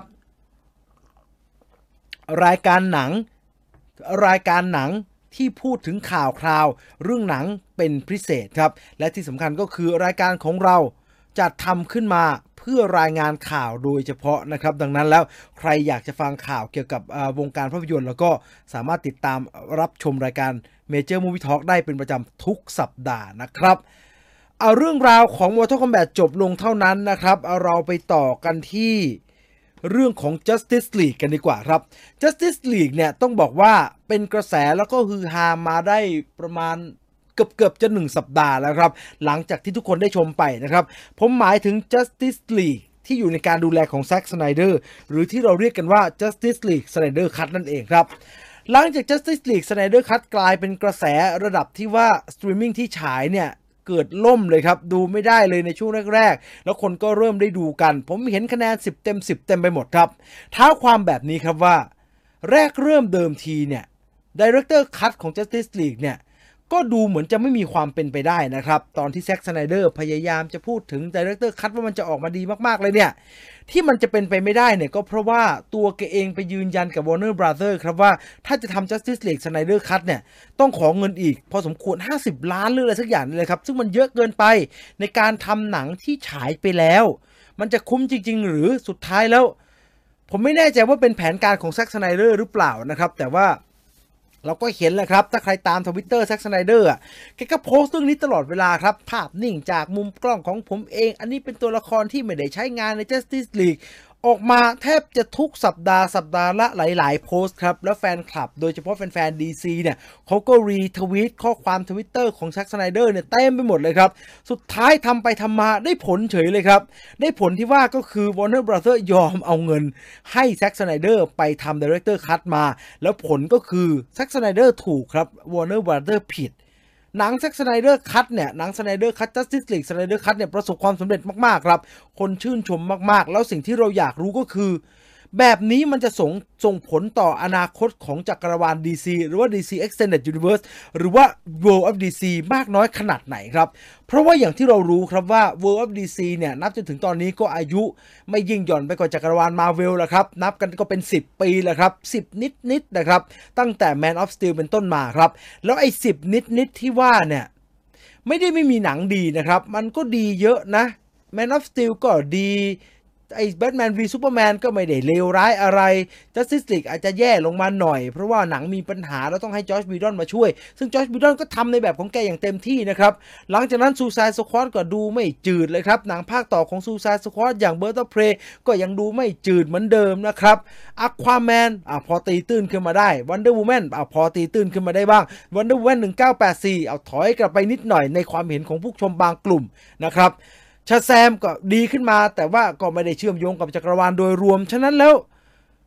รายการหนังรายการหนังที่พูดถึงข่าวคราวเรื่องหนังเป็นพิเศษครับและที่สำคัญก็คือรายการของเราจะทำขึ้นมาเพื่อรายงานข่าวโดยเฉพาะนะครับดังนั้นแล้วใครอยากจะฟังข่าวเกี่ยวกับวงการภาพยนตร์แล้วก็สามารถติดตามรับชมรายการ Major Movie Talk ได้เป็นประจำทุกสัปดาห์นะครับเอาเรื่องราวของ Mortal Kombat จบลงเท่านั้นนะครับเอาเราไปต่อกันที่เรื่องของ Justice League กันดีกว่าครับ Justice League เนี่ยต้องบอกว่าเป็นกระแสแล้วก็ฮือฮามาได้ประมาณเกือบๆจะหนึ่งสัปดาห์แล้วครับหลังจากที่ทุกคนได้ชมไปนะครับผมหมายถึง Justice League ที่อยู่ในการดูแลของ Zack Snyder หรือที่เราเรียกกันว่า Justice League Snyder Cut นั่นเองครับหลังจาก Justice League Snyder Cut กลายเป็นกระแสระดับที่ว่าสตรีมมิ่งที่ฉายเนี่ยเกิดล่มเลยครับดูไม่ได้เลยในช่วงแรกๆแล้วคนก็เริ่มได้ดูกันผมเห็นคะแนนสิบเต็มสิบเต็มไปหมดครับท้าความแบบนี้ครับว่าแรกเริ่มเดิมทีเนี่ย Director Cut ของ Justice League เนี่ยก็ดูเหมือนจะไม่มีความเป็นไปได้นะครับตอนที่แซ็กสไนเดอร์พยายามจะพูดถึง Director Cut ว่ามันจะออกมาดีมากๆเลยเนี่ยที่มันจะเป็นไปไม่ได้เนี่ยก็เพราะว่าตัวแกเองไปยืนยันกับ Warner Brothers ครับว่าถ้าจะทำ Justice League Snyder Cut เนี่ยต้องขอเงินอีกพอสมควรห้าสิบล้านหรืออะไรสักอย่างเลยครับซึ่งมันเยอะเกินไปในการทำหนังที่ฉายไปแล้วมันจะคุ้มจริงๆหรือสุดท้ายแล้วผมไม่แน่ใจว่าเป็นแผนการของแซ็กสไนเดอร์หรือเปล่านะครับแต่ว่าเราก็เห็นแหละครับถ้าใครตาม Twitter แซ็กสไนเดอร์อ่ะแกก็โพสต์เรื่องนี้ตลอดเวลาครับภาพนิ่งจากมุมกล้องของผมเองอันนี้เป็นตัวละครที่ไม่ได้ใช้งานใน Justice League ออกมาแทบจะทุกสัปดาห์สัปดาห์ละหลายๆโพสต์ครับแล้วแฟนคลับโดยเฉพาะแฟนๆ ดี ซี เนี่ยเขาก็รีทวีตข้อความ Twitter ของแซ็กสไนเดอร์เนี่ยเต็มไปหมดเลยครับสุดท้ายทำไปทำมาได้ผลเฉยเลยครับได้ผลที่ว่าก็คือ Warner Brothers ยอมเอาเงินให้แซ็กสไนเดอร์ไปทำ Director Cut มาแล้วผลก็คือแซ็กสไนเดอร์ถูกครับ Warner Brothers ผิดหนังแซ็กสไนเดอร์คัทเนี่ยหนังสไนเดอร์คัท Justice League Snyder Cut เนี่ยประสบความสำเร็จมากๆครับคนชื่นชมมากๆแล้วสิ่งที่เราอยากรู้ก็คือแบบนี้มันจะส่งส่งผลต่ออนาคตของจักรวาล ดี ซี หรือว่า ดี ซี Extended Universe หรือว่า World of ดี ซี มากน้อยขนาดไหนครับเพราะว่าอย่างที่เรารู้ครับว่า World of ดี ซี เนี่ยนับจนถึงตอนนี้ก็อายุไม่ยิ่งหย่อนไปกว่าจักรวาล Marvel แล้วครับนับกันก็เป็นสิบปีแล้วครับสิบนิดๆนะครับตั้งแต่ Man of Steel เป็นต้นมาครับแล้วไอ้สิบนิดๆที่ว่าเนี่ยไม่ได้ไม่มีหนังดีนะครับมันก็ดีเยอะนะ Man of Steel ก็ดีไอ้ Batman v Superman ก็ไม่ได้เลวร้ายอะไร Justice League อาจจะแย่ลงมาหน่อยเพราะว่าหนังมีปัญหาแล้วต้องให้จอร์จวีดอนมาช่วยซึ่งจอร์จวีดอนก็ทำในแบบของแกอย่างเต็มที่นะครับหลังจากนั้น Suicide Squad ก็ดูไม่จืดเลยครับหนังภาคต่อของ Suicide Squad อย่าง Birds of Prey ก็ยังดูไม่จืดเหมือนเดิมนะครับ Aquaman อ่ะพอตีตื้นขึ้นมาได้ Wonder Woman อ่ะพอตีตื้นขึ้นมาได้บ้าง Wonder Woman หนึ่งเก้าแปดสี่เอาถอยกลับไปนิดหน่อยในความเห็นของผู้ชมบางกลุ่มนะครับชาแซมก็ดีขึ้นมาแต่ว่าก็ไม่ได้เชื่อมโยงกับจักรวาลโดยรวมฉะนั้นแล้ว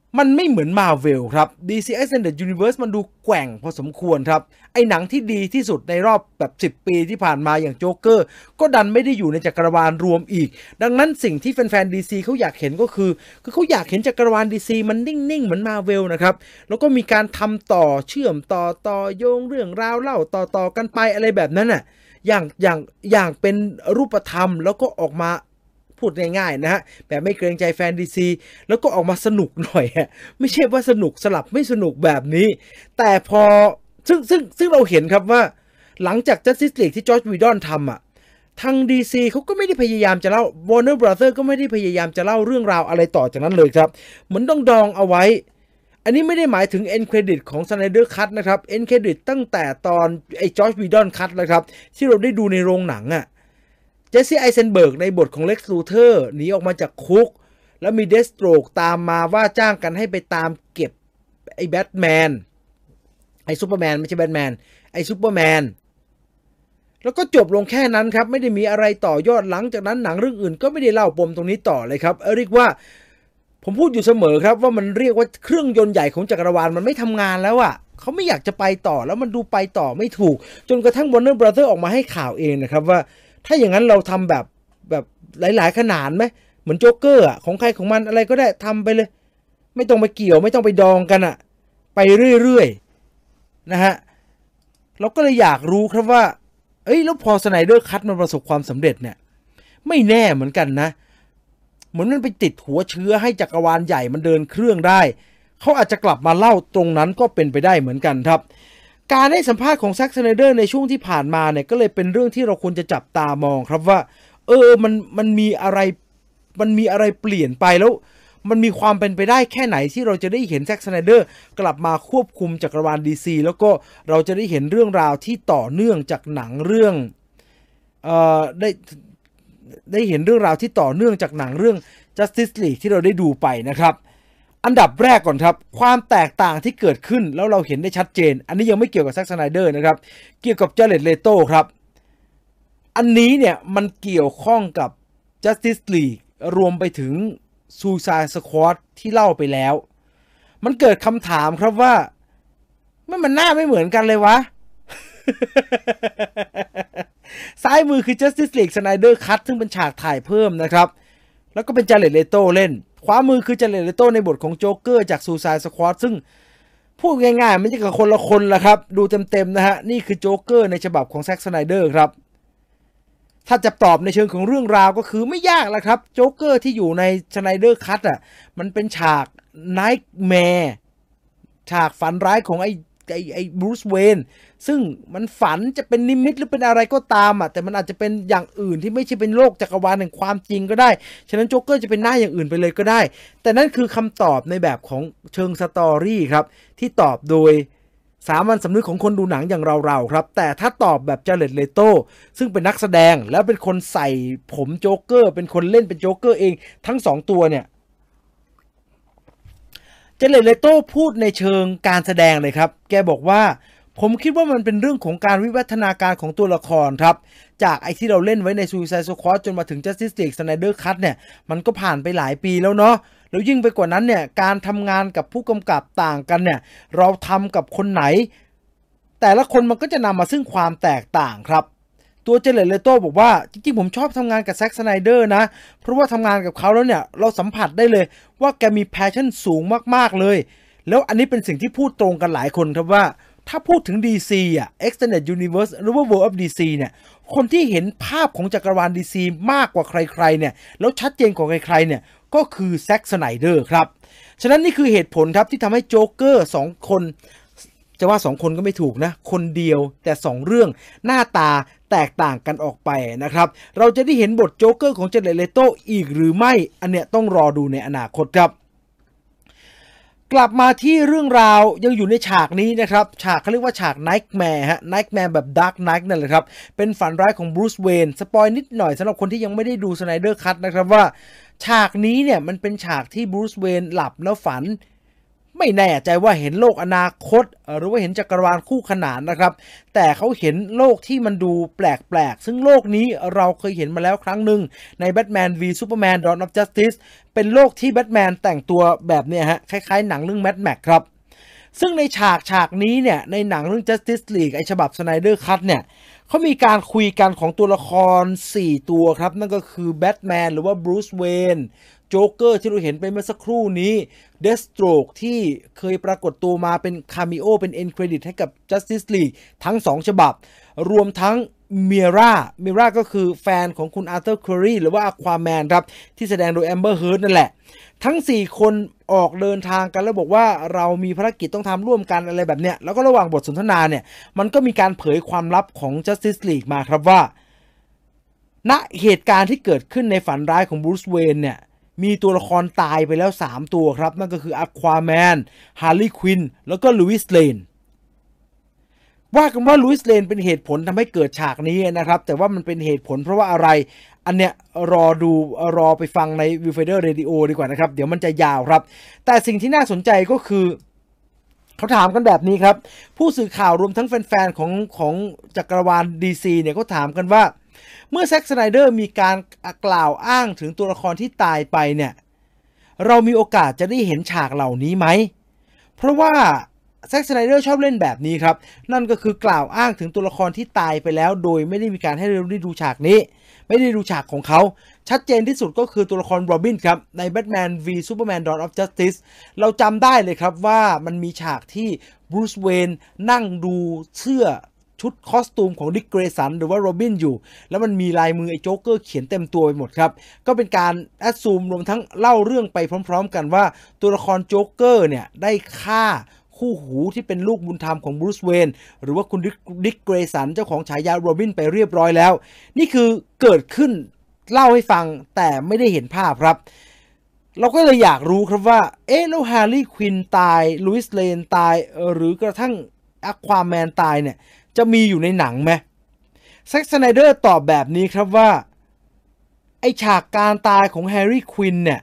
มันไม่เหมือน Marvel ครับ ดี ซี Extended Universe มันดูแกว่งพอสมควรครับไอ้หนังที่ดีที่สุดในรอบแบบสิบปีที่ผ่านมาอย่างโจ๊กเกอร์ก็ดันไม่ได้อยู่ในจักรวาลรวมอีกดังนั้นสิ่งที่แฟนๆ ดี ซี เขาอยากเห็นก็คือคือเขาอยากเห็นจักรวาล ดี ซี มันนิ่งๆเหมือน Marvel นะครับแล้วก็มีการทำต่อเชื่อมต่อต่อโยงเรื่องราวเล่าต่อๆกันไปอะไรแบบนั้นน่ะอย่างอย่างอย่างเป็นรูปธรรมแล้วก็ออกมาพูดง่ายๆนะฮะแบบไม่เกรงใจแฟน ดี ซี แล้วก็ออกมาสนุกหน่อยฮะไม่ใช่ว่าสนุกสลับไม่สนุกแบบนี้แต่พอซึ่งซึ่งซึ่งเราเห็นครับว่าหลังจาก Justice League ที่จอร์จ วีดอนทำอ่ะทาง ดี ซี เขาก็ไม่ได้พยายามจะเล่า Warner Brother ก็ไม่ได้พยายามจะเล่าเรื่องราวอะไรต่อจากนั้นเลยครับเหมือนต้องดองเอาไว้อันนี้ไม่ได้หมายถึง end credit ของ Snyder Cut นะครับ end credit ตั้งแต่ตอนไอ้จอร์จ วีดอน Cut นะครับที่เราได้ดูในโรงหนังอ่ะเจสซี่ ไอเซนเบิร์กในบทของเล็กซ์ ลูเทอร์หนีออกมาจากคุกแล้วมีเดสโตรกตามมาว่าจ้างกันให้ไปตามเก็บไอ้แบทแมนไอ้ซูเปอร์แมนไม่ใช่แบทแมนไอ้ซูเปอร์แมนแล้วก็จบลงแค่นั้นครับไม่ได้มีอะไรต่อยอดหลังจากนั้นหนังเรื่องอื่นก็ไม่ได้เล่าปมตรงนี้ต่อเลยครับเรียกว่าผมพูดอยู่เสมอครับว่ามันเรียกว่าเครื่องยนต์ใหญ่ของจักรวาลมันไม่ทำงานแล้วอ่ะเขาไม่อยากจะไปต่อแล้วมันดูไปต่อไม่ถูกจนกระทั่ง Warner Brother ออกมาให้ข่าวเองนะครับว่าถ้าอย่างนั้นเราทำแบบแบบหลายๆขนาดไหมเหมือนโจ๊กเกอร์อ่ะของใครของมันอะไรก็ได้ทำไปเลยไม่ต้องไปเกี่ยวไม่ต้องไปดองกันอ่ะไปเรื่อยๆนะฮะเราก็เลยอยากรู้ครับว่าเอ้ยแล้วพอสไนเดอร์คัทมันประสบความสำเร็จเนี่ยไม่แน่เหมือนกันนะเหมือนมันไปติดหัวเชื้อให้จักรวาลใหญ่มันเดินเครื่องได้เขาอาจจะกลับมาเล่าตรงนั้นก็เป็นไปได้เหมือนกันครับการให้สัมภาษณ์ของแซ็ก สไนเดอร์ในช่วงที่ผ่านมาเนี่ยก็เลยเป็นเรื่องที่เราควรจะจับตามองครับว่าเออมันมันมีอะไรมันมีอะไรเปลี่ยนไปแล้วมันมีความเป็นไปได้แค่ไหนที่เราจะได้เห็นแซ็ก สไนเดอร์กลับมาควบคุมจักรวาล ดี ซี แล้วก็เราจะได้เห็นเรื่องราวที่ต่อเนื่องจากหนังเรื่องเอ่อได้ได้เห็นเรื่องราวที่ต่อเนื่องจากหนังเรื่อง Justice League ที่เราได้ดูไปนะครับอันดับแรกก่อนครับความแตกต่างที่เกิดขึ้นแล้วเราเห็นได้ชัดเจนอันนี้ยังไม่เกี่ยวกับแซ็ก สไนเดอร์นะครับเกี่ยวกับจาเร็ด เลโต้ครับอันนี้เนี่ยมันเกี่ยวข้องกับ Justice League รวมไปถึง Suicide Squad ที่เล่าไปแล้วมันเกิดคำถามครับว่ามันมันหน้าไม่เหมือนกันเลยวะ ซ้ายมือคือ Justice League Snyder Cut ซึ่งเป็นฉากถ่ายเพิ่มนะครับแล้วก็เป็นจาเร็ด เลโต้เล่นขวามือคือจาเร็ด เลโต้ในบทของโจ๊กเกอร์จาก Suicide Squad ซึ่งพูดง่ายๆมันจะกับคนละคนละครับดูเต็มๆนะฮะนี่คือโจ๊กเกอร์ในฉบับของแซ็ก สไนเดอร์ครับถ้าจะตอบในเชิงของเรื่องราวก็คือไม่ยากแล้วครับโจ๊กเกอร์ที่อยู่ใน Snyder Cut อ่ะมันเป็นฉาก Nightmare ฉากฝันร้ายของไอ้ไอ้ไอ้บรูซเวนซึ่งมันฝันจะเป็นนิมิตหรือเป็นอะไรก็ตามอ่ะแต่มันอาจจะเป็นอย่างอื่นที่ไม่ใช่เป็นโลกจักรวาลแห่งความจริงก็ได้ฉะนั้นโจ๊กเกอร์จะเป็นหน้าอย่างอื่นไปเลยก็ได้แต่นั่นคือคำตอบในแบบของเชิงสตอรี่ครับที่ตอบโดยสามัญสำนึกของคนดูหนังอย่างเราๆครับแต่ถ้าตอบแบบจาเร็ด เลโต้ซึ่งเป็นนักแสดงแล้วเป็นคนใส่ผมโจ๊กเกอร์เป็นคนเล่นเป็นโจ๊กเกอร์เองทั้งสองตัวเนี่ยจาเร็ด เลโต้พูดในเชิงการแสดงเลยครับแกบอกว่าผมคิดว่ามันเป็นเรื่องของการวิวัฒนาการของตัวละครครับจากไอ้ที่เราเล่นไว้ใน Suicide Squad จนมาถึง Justice League Snyder Cut เนี่ยมันก็ผ่านไปหลายปีแล้วเนาะแล้วยิ่งไปกว่านั้นเนี่ยการทำงานกับผู้กำกับต่างกันเนี่ยเราทำกับคนไหนแต่ละคนมันก็จะนำมาซึ่งความแตกต่างครับตัวจาเร็ด เลโต้บอกว่าจริงๆผมชอบทำงานกับแซ็ก สไนเดอร์นะเพราะว่าทำงานกับเขาแล้วเนี่ยเราสัมผัสได้เลยว่าแกมี passion สูงมากๆเลยแล้วอันนี้เป็นสิ่งที่พูดตรงกันหลายคนครับว่าถ้าพูดถึง ดี ซี อ่ะ Extended Universe หรือว่า World of ดี ซี เนี่ยคนที่เห็นภาพของจักรวาล ดี ซี มากกว่าใครๆเนี่ยแล้วชัดเจนกว่าใครๆเนี่ยก็คือแซ็ก สไนเดอร์ครับฉะนั้นนี่คือเหตุผลครับที่ทำให้โจ๊กเกอร์สองคนจะว่าสองคนก็ไม่ถูกนะคนเดียวแต่สองเรื่องหน้าตาแตกต่างกันออกไปนะครับเราจะได้เห็นบทโจ๊กเกอร์ของจาเร็ด เลโต้อีกหรือไม่อันเนี้ยต้องรอดูในอนาคตครับกลับมาที่เรื่องราวยังอยู่ในฉากนี้นะครับฉากเขาเรียกว่าฉาก Nightmare ฮะ Nightmare แบบ Dark Knight นั่นแหละครับเป็นฝันร้ายของบรูซเวนสปอยนิดหน่อยสำหรับคนที่ยังไม่ได้ดู Snyder Cut นะครับว่าฉากนี้เนี่ยมันเป็นฉากที่บรูซเวนหลับแล้วฝันไม่แน่ใจว่าเห็นโลกอนาคตหรือว่าเห็นจักรวาลคู่ขนานนะครับแต่เขาเห็นโลกที่มันดูแปลกๆซึ่งโลกนี้เราเคยเห็นมาแล้วครั้งหนึ่งใน Batman v Superman Dawn of Justice เป็นโลกที่แบทแมนแต่งตัวแบบเนี้ยฮะคล้ายๆหนังเรื่อง Mad Max ครับซึ่งในฉากฉากนี้เนี่ยในหนังเรื่อง Justice League ไอฉบับ Snyder Cut เนี่ยเขามีการคุยกันของตัวละครสี่ตัวครับนั่นก็คือแบทแมนหรือว่าบรูซเวนโจ๊กเกอร์ที่เราเห็นไปเมื่อสักครู่นี้เดสโตรกที่เคยปรากฏตัวมาเป็นคาเมโอเป็นเอ็นเครดิตให้กับ Justice League ทั้งสองฉบับรวมทั้งเมียร่าเมียร่าก็คือแฟนของคุณอาร์เธอร์ เคอรีหรือว่าอควาแมนครับที่แสดงโดยแอมเบอร์ เฮิร์ดนั่นแหละทั้งสี่คนออกเดินทางกันแล้วบอกว่าเรามีภารกิจต้องทำร่วมกันอะไรแบบเนี้ยแล้วก็ระหว่างบทสนทนาเนี่ยมันก็มีการเผยความลับของ Justice League มาครับว่าณเหตุการณ์ที่เกิดขึ้นในฝันร้ายของบรูซเวนเนี่ยมีตัวละครตายไปแล้วสามตัวครับนั่นก็คืออควาแมนฮาร์ลีย์ควินแล้วก็ลูอิสเลนว่ากันว่าลูอิสเลนเป็นเหตุผลทำให้เกิดฉากนี้นะครับแต่ว่ามันเป็นเหตุผลเพราะว่าอะไรอันเนี้ยรอดูรอไปฟังใน Viewfinder Radio ดีกว่านะครับเดี๋ยวมันจะยาวครับแต่สิ่งที่น่าสนใจก็คือเขาถามกันแบบนี้ครับผู้สื่อข่าวรวมทั้งแฟนๆของของจักรวาล ดี ซี เนี่ยเขาถามกันว่าเมื่อแซ็ก สไนเดอร์มีการกล่าวอ้างถึงตัวละครที่ตายไปเนี่ยเรามีโอกาสจะได้เห็นฉากเหล่านี้ไหมเพราะว่าแซ็ก สไนเดอร์ชอบเล่นแบบนี้ครับนั่นก็คือกล่าวอ้างถึงตัวละครที่ตายไปแล้วโดยไม่ได้มีการให้เราได้ดูฉากนี้ไม่ได้ดูฉากของเขาชัดเจนที่สุดก็คือตัวละครโรบินครับใน Batman v Superman Dawn of Justice เราจำได้เลยครับว่ามันมีฉากที่บรูซเวนนั่งดูเสื้อชุดคอสตูมของดิก เกรสันหรือว่าโรบินอยู่แล้วมันมีลายมือไอ้โจ๊กเกอร์เขียนเต็มตัวไปหมดครับก็เป็นการแอดซูมรวมทั้งเล่าเรื่องไปพร้อมๆกันว่าตัวละครโจ๊กเกอร์เนี่ยได้ฆ่าคู่หูที่เป็นลูกบุญธรรมของบรูซเวนหรือว่าคุณดิก เกรสันเจ้าของฉายาโรบินไปเรียบร้อยแล้วนี่คือเกิดขึ้นเล่าให้ฟังแต่ไม่ได้เห็นภาพครับเราก็เลยอยากรู้ครับว่าเอ๊ะแล้วแฮร์รี่ควินตายลูอิสเลนตายหรือกระทั่งอควาแมนตายเนี่ยจะมีอยู่ในหนังไหมแซ็ก สไนเดอร์ตอบแบบนี้ครับว่าไอฉากการตายของแฮร์รี่ควินเนี่ย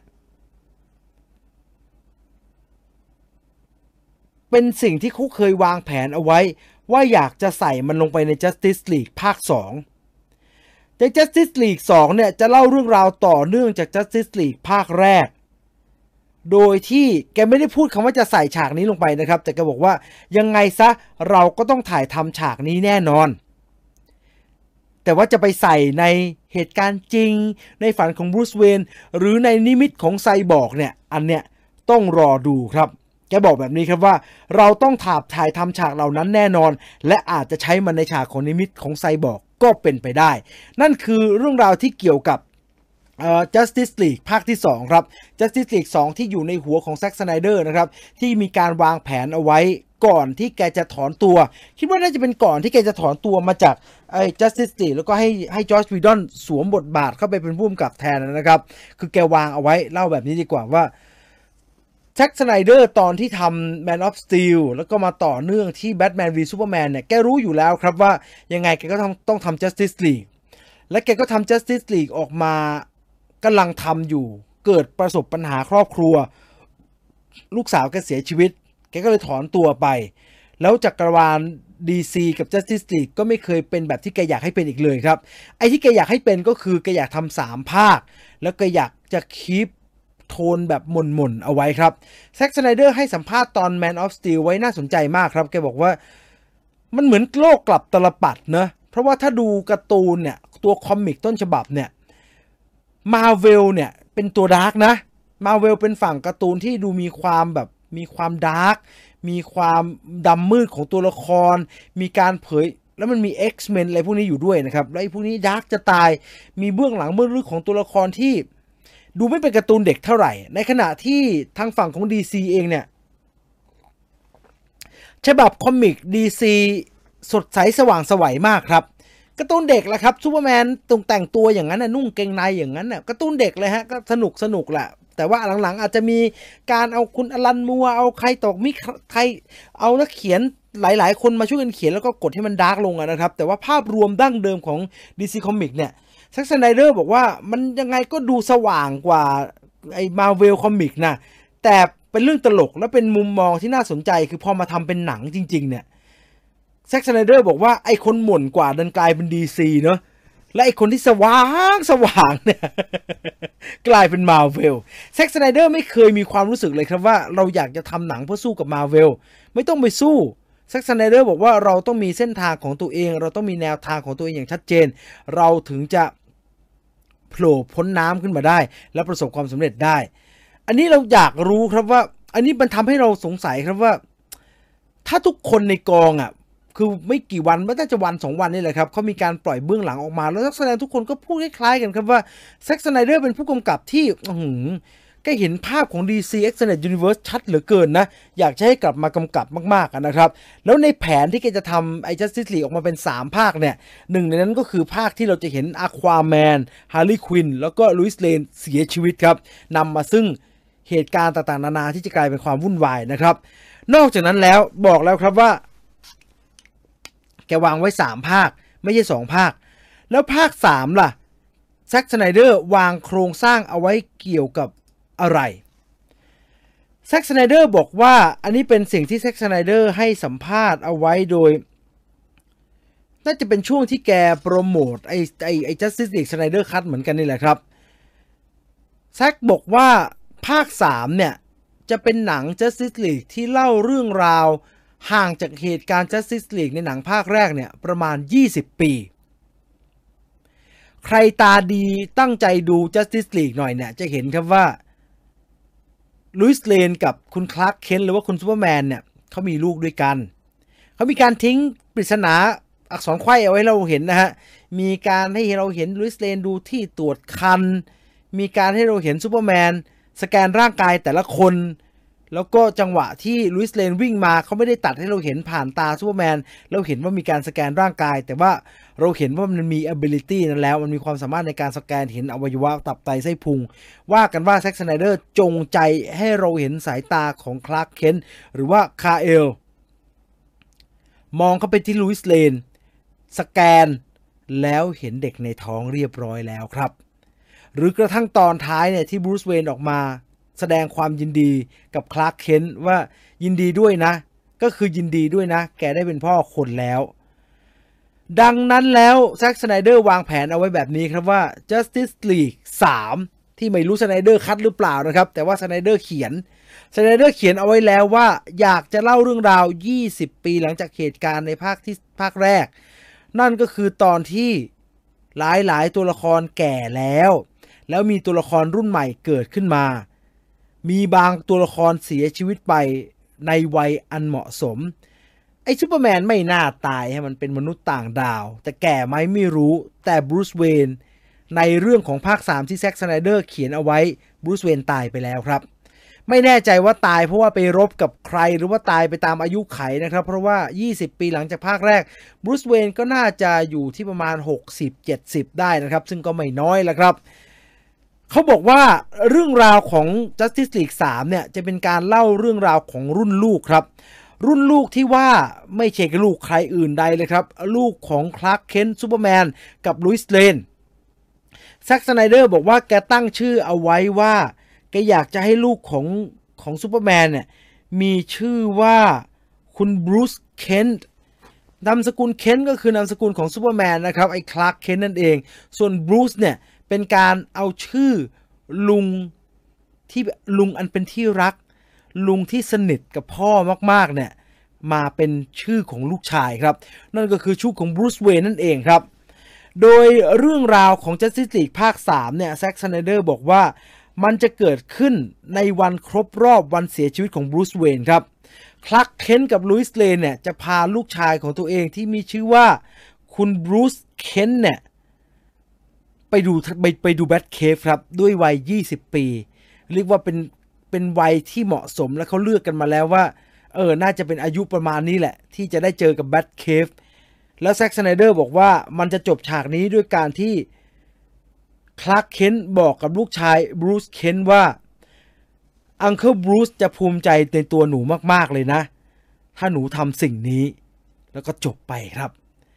เป็นสิ่งที่เขาเคยวางแผนเอาไว้ว่าอยากจะใส่มันลงไปใน Justice League ภาคสองใน Justice League สองเนี่ยจะเล่าเรื่องราวต่อเนื่องจาก Justice League ภาคแรกโดยที่แกไม่ได้พูดคำว่าจะใส่ฉากนี้ลงไปนะครับแต่แกบอกว่ายังไงซะเราก็ต้องถ่ายทำฉากนี้แน่นอนแต่ว่าจะไปใส่ในเหตุการณ์จริงในฝันของบรูซเวนหรือในนิมิตของไซบอร์กเนี่ยอันเนี้ยต้องรอดูครับแกบอกแบบนี้ครับว่าเราต้องถ่ายถ่ายทำฉากเหล่านั้นแน่นอนและอาจจะใช้มันในฉากของนิมิตของไซบอร์กก็เป็นไปได้นั่นคือเรื่องราวที่เกี่ยวกับUh, Justice League ภาคที่สองครับ Justice League สองที่อยู่ในหัวของแซ็ก สไนเดอร์นะครับที่มีการวางแผนเอาไว้ก่อนที่แกจะถอนตัวคิดว่าน่าจะเป็นก่อนที่แกจะถอนตัวมาจากไอ้ Justice League แล้วก็ให้ให้จอร์จ วีดอนสวมบทบาทเข้าไปเป็นผู้กำกับแทนนะครับคือแกวางเอาไว้เล่าแบบนี้ดีกว่าว่าแซ็ก สไนเดอร์ตอนที่ทำ Man of Steel แล้วก็มาต่อเนื่องที่ Batman v Superman เนี่ยแกรู้อยู่แล้วครับว่ายังไงแกก็ต้องต้องทำ Justice League และแกก็ทำ Justice League ออกมากำลังทำอยู่เกิดประสบปัญหาครอบครัวลูกสาวแกเสียชีวิตแกก็เลยถอนตัวไปแล้วจักรวาล ดี ซี กับ Justice League ก็ไม่เคยเป็นแบบที่แกอยากให้เป็นอีกเลยครับไอ้ที่แกอยากให้เป็นก็คือแกอยากทำสามภาคแล้วแกอยากจะคีปโทนแบบหม่นๆเอาไว้ครับแซ็ก สไนเดอร์ให้สัมภาษณ์ตอน Man of Steel ไว้น่าสนใจมากครับแกบอกว่ามันเหมือนโลกกลับตลปัดเนะเพราะว่าถ้าดูการ์ตูนเนี่ยตัวคอมิกต้นฉบับเนี่ยMarvel เนี่ยเป็นตัวดาร์กนะ Marvel เป็นฝั่งการ์ตูนที่ดูมีความแบบมีความดาร์กมีความดำมืดของตัวละครมีการเผยแล้วมันมี X-Men อะไรพวกนี้อยู่ด้วยนะครับแล้วไอ้พวกนี้ดาร์กจะตายมีเบื้องหลังเบื้องลึกของตัวละครที่ดูไม่เป็นการ์ตูนเด็กเท่าไหร่ในขณะที่ทางฝั่งของ ดี ซี เองเนี่ยฉบับคอมิก ดี ซี สดใสสว่างไสวมากครับการ์ตูนเด็กแหละครับซูเปอร์แมนตรงแต่งตัวอย่างนั้นน่ะนุ่งเกงในอย่างนั้นน่ะการ์ตูนเด็กเลยฮะก็สนุกสนุกแหละแต่ว่าหลังๆอาจจะมีการเอาคุณอลันมัวเอาใครตกมิใครเอานักเขียนหลายๆคนมาช่วยกันเขียนแล้วก็กดให้มันดาร์กลงนะครับแต่ว่าภาพรวมดั้งเดิมของ ดี ซี Comics เนี่ยแซ็ก สไนเดอร์บอกว่ามันยังไงก็ดูสว่างกว่าไอ้ Marvel Comics นะแต่เป็นเรื่องตลกและเป็นมุมมองที่น่าสนใจคือพอมาทำเป็นหนังจริงๆเนี่ยแซ็ก สไนเดอร์บอกว่าไอ้คนหม่นกว่าดันกลายเป็น ดี ซี เนาะและไอ้คนที่สว่างสว่างเนี่ย กลายเป็น Marvel แซ็ก สไนเดอร์ไม่เคยมีความรู้สึกเลยครับว่าเราอยากจะทำหนังเพื่อสู้กับ Marvel ไม่ต้องไปสู้แซ็ก สไนเดอร์บอกว่าเราต้องมีเส้นทางของตัวเองเราต้องมีแนวทางของตัวเองอย่างชัดเจนเราถึงจะโผล่พ้นน้ำขึ้นมาได้และประสบความสำเร็จได้อันนี้เราอยากรู้ครับว่าอันนี้มันทำให้เราสงสัยครับว่าถ้าทุกคนในกองอ่ะคือไม่กี่วันไม่น่าจะวันสองวันนี่แหละครับเขามีการปล่อยเบื้องหลังออกมาแล้วนักแสดงทุกคนก็พูดคล้ายๆกันครับว่าแซ็ก สไนเดอร์เป็นผู้กำกับที่อืมก็เห็นภาพของ ดี ซี Extended Universe ชัดเหลือเกินนะอยากจะให้กลับมากำกับมากๆนะครับแล้วในแผนที่แกจะทำไอ้ Justice League ออกมาเป็นสามภาคเนี่ยหนึ่งในนั้นก็คือภาคที่เราจะเห็น Aquaman Harley Quinn แล้วก็ Lois Lane เสียชีวิตครับนำมาซึ่งเหตุการณ์ต่างๆนานาที่จะกลายเป็นความวุ่นวายนะครับนอกจากนั้นแล้วบอกแล้วครับว่าแกวางไว้สามภาคไม่ใช่สองภาคแล้วภาคสามล่ะแซ็ก สไนเดอร์วางโครงสร้างเอาไว้เกี่ยวกับอะไรแซ็ก สไนเดอร์บอกว่าอันนี้เป็นสิ่งที่แซ็ก สไนเดอร์ให้สัมภาษณ์เอาไว้โดยน่าจะเป็นช่วงที่แกโปรโมทไอ้ไอ้ไอ้ Justice League Snyder Cut เหมือนกันนี่แหละครับแซ็กบอกว่าภาคสามเนี่ยจะเป็นหนัง Justice League ที่เล่าเรื่องราวห่างจากเหตุการณ์ Justice League ในหนังภาคแรกเนี่ยประมาณยี่สิบปีใครตาดีตั้งใจดู Justice League หน่อยเนี่ยจะเห็นครับว่าลุยส์ เลนกับคุณคลาร์ก เคนต์หรือว่าคุณซูเปอร์แมนเนี่ยเขามีลูกด้วยกันเขามีการทิ้งปริศนาอักษรไขว้เอาไว้เราเห็นนะฮะมีการให้เราเห็นลุยส์ เลนดูที่ตรวจคันมีการให้เราเห็นซูเปอร์แมนสแกนร่างกายแต่ละคนแล้วก็จังหวะที่ลุยส์ เลนวิ่งมาเขาไม่ได้ตัดให้เราเห็นผ่านตาซูเปอร์แมนเราเห็นว่ามีการสแกนร่างกายแต่ว่าเราเห็นว่ามันมี ability นั้นแล้วมันมีความสามารถในการสแกนเห็นอวัยวะตับไตไส้พุงว่ากันว่าแซ็ก สไนเดอร์จงใจให้เราเห็นสายตาของคลาร์ก เคนต์หรือว่าคาเอลมองเข้าไปที่ลุยส์ เลนสแกนแล้วเห็นเด็กในท้องเรียบร้อยแล้วครับหรือกระทั่งตอนท้ายเนี่ยที่บรูซ เวย์นออกมาแสดงความยินดีกับคลาร์ก เคนต์ว่ายินดีด้วยนะก็คือยินดีด้วยนะแกได้เป็นพ่อคนแล้วดังนั้นแล้วแซ็ก สไนเดอร์วางแผนเอาไว้แบบนี้ครับว่า Justice League สามที่ไม่รู้สไนเดอร์คัดหรือเปล่านะครับแต่ว่าสไนเดอร์เขียนสไนเดอร์เขียนเอาไว้แล้วว่าอยากจะเล่าเรื่องราวยี่สิบปีหลังจากเหตุการณ์ในภาคที่ภาคแรกนั่นก็คือตอนที่หลายๆตัวละครแก่แล้วแล้วมีตัวละครรุ่นใหม่เกิดขึ้นมามีบางตัวละครเสียชีวิตไปในวัยอันเหมาะสมไอ้ซูเปอร์แมนไม่น่าตายให้มันเป็นมนุษย์ต่างดาวแต่แก่ไหมไม่รู้แต่บรูซ เวย์นในเรื่องของภาคสามที่แซ็ก สไนเดอร์เขียนเอาไว้บรูซ เวย์นตายไปแล้วครับไม่แน่ใจว่าตายเพราะว่าไปรบกับใครหรือว่าตายไปตามอายุไขนะครับเพราะว่ายี่สิบปีหลังจากภาคแรกบรูซ เวย์นก็น่าจะอยู่ที่ประมาณ หกสิบ เจ็ดสิบ ได้นะครับซึ่งก็ไม่น้อยแล้วครับเขาบอกว่าเรื่องราวของ Justice League สามเนี่ยจะเป็นการเล่าเรื่องราวของรุ่นลูกครับรุ่นลูกที่ว่าไม่ใช่ลูกใครอื่นใดเลยครับลูกของคลาร์ก เคนต์ซูเปอร์แมนกับลุยส์ เลนแซ็ก สไนเดอร์บอกว่าแกตั้งชื่อเอาไว้ว่าแกอยากจะให้ลูกของของซูเปอร์แมนเนี่ยมีชื่อว่าคุณบรูซ เคนต์นามสกุลเคนต์ก็คือนามสกุลของซูเปอร์แมนนะครับไอ้คลาร์ก เคนต์นั่นเองส่วนบรูซเนี่ยเป็นการเอาชื่อลุงที่ลุงอันเป็นที่รักลุงที่สนิทกับพ่อมากๆเนี่ยมาเป็นชื่อของลูกชายครับนั่นก็คือชื่อของบรูซ เวย์นนั่นเองครับโดยเรื่องราวของ Justice League ภาคสามเนี่ยแซ็ก สไนเดอร์บอกว่ามันจะเกิดขึ้นในวันครบรอบวันเสียชีวิตของบรูซ เวย์นครับคลาร์ก เคนต์กับลุยส์ เลนเนี่ยจะพาลูกชายของตัวเองที่มีชื่อว่าคุณบรูซ เคนต์เนี่ยไปดูไปไปดูแบทเคฟครับด้วยวัยยี่สิบปีเรียกว่าเป็นเป็นวัยที่เหมาะสมและเขาเลือกกันมาแล้วว่าเออน่าจะเป็นอายุประมาณนี้แหละที่จะได้เจอกับแบทเคฟแล้วแซ็ก สไนเดอร์บอกว่ามันจะจบฉากนี้ด้วยการที่คลาร์ก เคนต์บอกกับลูกชายบรูซ เคนต์ว่าอังเคิลบรูซจะภูมิใจในตัวหนูมากๆเลยนะถ้าหนูทำสิ่งนี้แล้วก็จบไปครับ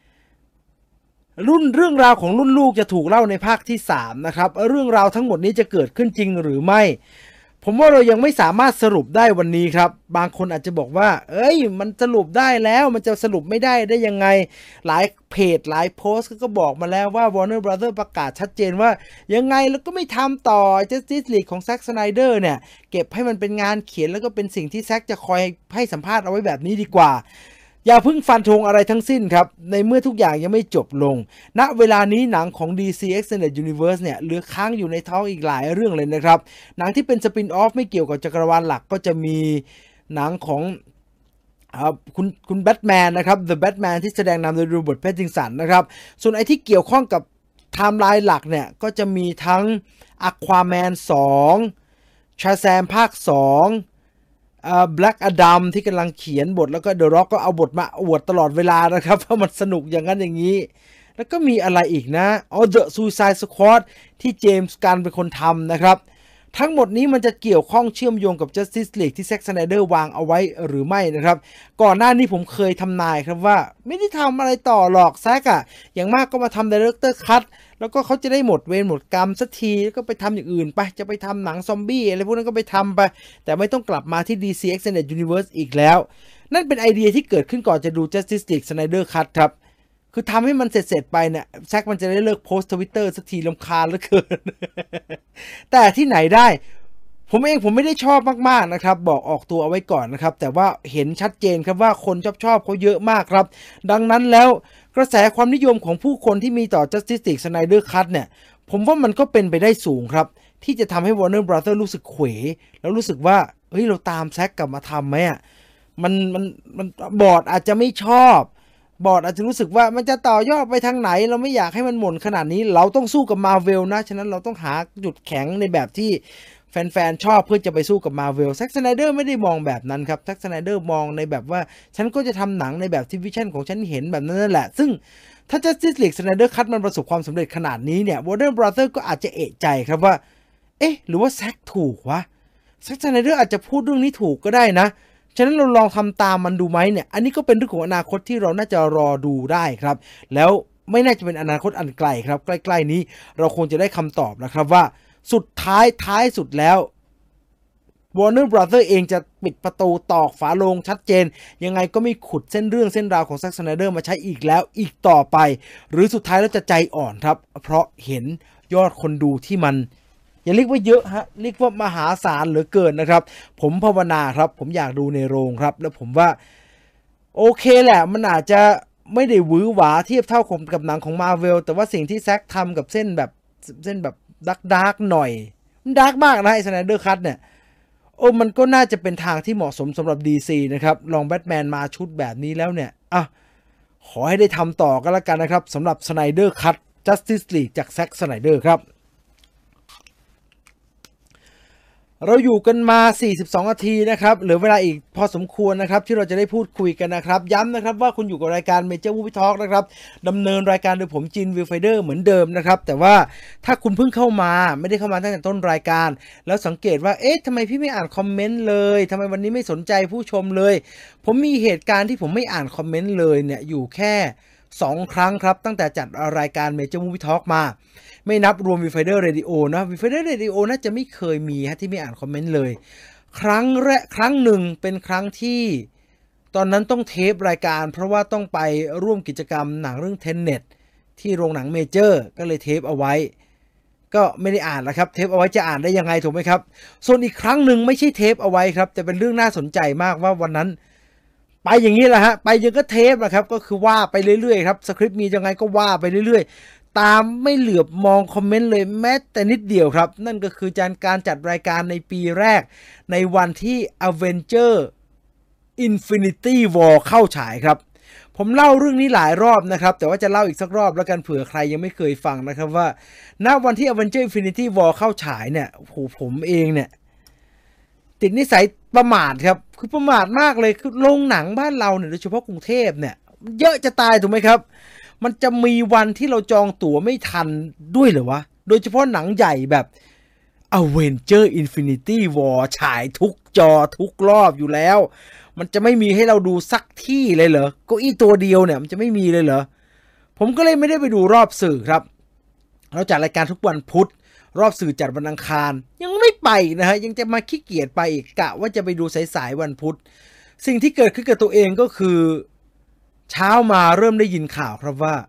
รุ่นเรื่องราวของรุ่นลูกจะถูกเล่าในภาคที่สามนะครับเรื่องราวทั้งหมดนี้จะเกิดขึ้นจริงหรือไม่ผมว่าเรายังไม่สามารถสรุปได้วันนี้ครับบางคนอาจจะบอกว่าเอ้ยมันสรุปได้แล้วมันจะสรุปไม่ได้ได้ยังไงหลายเพจหลายโพสต์ก็บอกมาแล้วว่า Warner Brothers ประกาศชัดเจนว่ายังไงแล้วก็ไม่ทำต่อ Justice League ของ Zack Snyder เนี่ยเก็บให้มันเป็นงานเขียนแล้วก็เป็นสิ่งที่แซ็กจะคอยให้สัมภาษณ์เอาไว้แบบนี้ดีกว่าอย่าเพิ่งฟันธงอะไรทั้งสิ้นครับในเมื่อทุกอย่างยังไม่จบลงณเวลานี้หนังของ ดี ซี Extended Universe เนี่ยเหลือค้างอยู่ในท้องอีกหลายเรื่องเลยนะครับหนังที่เป็นสปินออฟไม่เกี่ยวกับจักรวาลหลักก็จะมีหนังของคุณคุณแบทแมนนะครับ The Batman ที่แสดงนำโดยโรเบิร์ต แพตตินสันนะครับส่วนไอ้ที่เกี่ยวข้องกับไทม์ไลน์หลักเนี่ยก็จะมีทั้ง Aquaman สอง Shazam ภาคสองอ่า Black Adam ที่กำลังเขียนบทแล้วก็ The Rock ก็เอาบทมาอวดตลอดเวลานะครับเพราะมันสนุกอย่างนั้นอย่างนี้แล้วก็มีอะไรอีกนะอ๋อ The Suicide Squad ที่เจมส์กันเป็นคนทำนะครับทั้งหมดนี้มันจะเกี่ยวข้องเชื่อมโยงกับ Justice League ที่ Zack Snyder วางเอาไว้หรือไม่นะครับก่อนหน้านี้ผมเคยทำนายครับว่าไม่ได้ทำอะไรต่อหรอกแซกอะอย่างมากก็มาทำ Director Cut แล้วก็เขาจะได้หมดเวรหมดกรรมสักทีแล้วก็ไปทำอย่างอื่นไปจะไปทำหนังซอมบี้อะไรพวกนั้นก็ไปทำไปแต่ไม่ต้องกลับมาที่ ดี ซี Extended Universe อีกแล้วนั่นเป็นไอเดียที่เกิดขึ้นก่อนจะดู Justice League Snyder Cut ครับคือทำให้มันเสร็จๆไปเนี่ยแซกมันจะได้เลิกโพสต์ทวิตเตอร์สักทีรำคาญเหลือเกิน แต่ที่ไหนได้ผมเองผมไม่ได้ชอบมากๆนะครับบอกออกตัวเอาไว้ก่อนนะครับแต่ว่าเห็นชัดเจนครับว่าคนชอบชอบเขาเยอะมากครับดังนั้นแล้วกระแสความนิยมของผู้คนที่มีต่อ Justice League Snyder Cut เนี่ยผมว่ามันก็เป็นไปได้สูงครับที่จะทำให้ Warner Brothers รู้สึกเขวแล้วรู้สึกว่าเฮ้ยเราตามแซกกลับมาทำไหมอ่ะมันมันมันบอร์ดอาจจะไม่ชอบบอร์ดอาจจะรู้สึกว่ามันจะต่อยอดไปทางไหนเราไม่อยากให้มันหม่นขนาดนี้เราต้องสู้กับ Marvel นะฉะนั้นเราต้องหาจุดแข็งในแบบที่แฟนๆชอบเพื่อจะไปสู้กับ Marvel แซ็ก สไนเดอร์ไม่ได้มองแบบนั้นครับแซ็ก สไนเดอร์มองในแบบว่าฉันก็จะทำหนังในแบบที่วิชั่นของฉันเห็นแบบนั้นนั่นแหละซึ่งถ้า Justice League Snyder Cut มันประสบความสำเร็จขนาดนี้เนี่ย Warner Brothers ก็อาจจะเอะใจครับว่าเอ๊ะหรือว่าแซ็กถูกวะแซ็ก สไนเดอร์อาจจะพูดเรื่องนี้ถูกก็ได้นะฉะนั้นเราลองทำตามมันดูไหมเนี่ยอันนี้ก็เป็นเรื่องของอนาคตที่เราน่าจะรอดูได้ครับแล้วไม่น่าจะเป็นอนาคตอันไกลครับใกล้ๆนี้เราคงจะได้คำตอบนะครับว่าสุดท้ายท้ายสุดแล้ว Warner Brothers เองจะปิดประตูตอกฝาโลงชัดเจนยังไงก็ไม่ขุดเส้นเรื่องเส้นราวของแซ็ก สไนเดอร์มาใช้อีกแล้วอีกต่อไปหรือสุดท้ายแล้วจะใจอ่อนครับเพราะเห็นยอดคนดูที่มันอย่าเรียกว่าเยอะฮะเรียกว่ามหาศาลเหลือเกินนะครับผมภาวนาครับผมอยากดูในโรงครับแล้วผมว่าโอเคแหละมันอาจจะไม่ได้หวือหวาเทียบเท่ากับหนังของ Marvel แต่ว่าสิ่งที่แซ็กทำกับเส้นแบบเส้นแบบดาร์กดาร์กหน่อยมันดาร์กมากนะไอ้ Snyder Cut เนี่ยโอ้มันก็น่าจะเป็นทางที่เหมาะสมสำหรับ ดี ซี นะครับลองแบทแมนมาชุดแบบนี้แล้วเนี่ยอ่ะขอให้ได้ทำต่อกันแล้วกันนะครับสำหรับ Snyder Cut Justice League จาก Zack Snyder ครับเราอยู่กันมาสี่สิบสองนาทีนะครับเหลือเวลาอีกพอสมควรนะครับที่เราจะได้พูดคุยกันนะครับย้ำนะครับว่าคุณอยู่กับรายการ Major Movie Talk นะครับดำเนินรายการโดยผมจินวิวไฟเดอร์เหมือนเดิมนะครับแต่ว่าถ้าคุณเพิ่งเข้ามาไม่ได้เข้ามาตั้งแต่ต้นรายการแล้วสังเกตว่าเอ๊ะทำไมพี่ไม่อ่านคอมเมนต์เลยทำไมวันนี้ไม่สนใจผู้ชมเลยผมมีเหตุการณ์ที่ผมไม่อ่านคอมเมนต์เลยเนี่ยอยู่แค่สองครั้งครับตั้งแต่จัดรายการ Major Movie Talk มาไม่นับรวม Viewfinder Radio นะ Viewfinder Radio น่าจะไม่เคยมีฮะที่ไม่อ่านคอมเมนต์เลยครั้งแรกครั้งหนึ่งเป็นครั้งที่ตอนนั้นต้องเทปรายการเพราะว่าต้องไปร่วมกิจกรรมหนังเรื่อง Tenet ที่โรงหนังเมเจอร์ก็เลยเทปเอาไว้ก็ไม่ได้อ่านแล้วครับเทปเอาไว้จะอ่านได้ยังไงถูกไหมครับส่วนอีกครั้งหนึ่งไม่ใช่เทปเอาไว้ครับแต่เป็นเรื่องน่าสนใจมากว่าวันนั้นไปอย่างนี้แหละฮะไปยังก็เทปนะครับก็คือว่าไปเรื่อยๆครับสคริปต์มียังไงก็ว่าไปเรื่อยๆตามไม่เหลือบมองคอมเมนต์เลยแม้แต่นิดเดียวครับนั่นก็คือการจัดรายการในปีแรกในวันที่ Avenger Infinity War เข้าฉายครับผมเล่าเรื่องนี้หลายรอบนะครับแต่ว่าจะเล่าอีกสักรอบแล้วกันเผื่อใครยังไม่เคยฟังนะครับว่าณวันที่ Avenger Infinity War เข้าฉายเนี่ยโอ้โหผมเองเนี่ยติดนิสัยประมาทครับคือประมาทมากเลยคือโรงหนังบ้านเราเนี่ยโดยเฉพาะกรุงเทพเนี่ยเยอะจะตายถูกไหมครับมันจะมีวันที่เราจองตั๋วไม่ทันด้วยเหรอวะโดยเฉพาะหนังใหญ่แบบ Avenger Infinity War ฉายทุกจอทุกรอบอยู่แล้วมันจะไม่มีให้เราดูสักที่เลยเหรอเก้าอี้ตัวเดียวเนี่ยมันจะไม่มีเลยเหรอผมก็เลยไม่ได้ไปดูรอบสื่อครับเราจัดรายการทุกวันพุธรอบสื่อจัดวันอังคารยังไม่ไปนะฮะยังจะมาขี้เกียจไปอีกกะว่าจะไปดูสายๆวันพุธสิ่งที่เกิดขึ้นกับตัวเองก็คือเช้ามาเริ่มได้ยินข่าวครับว่า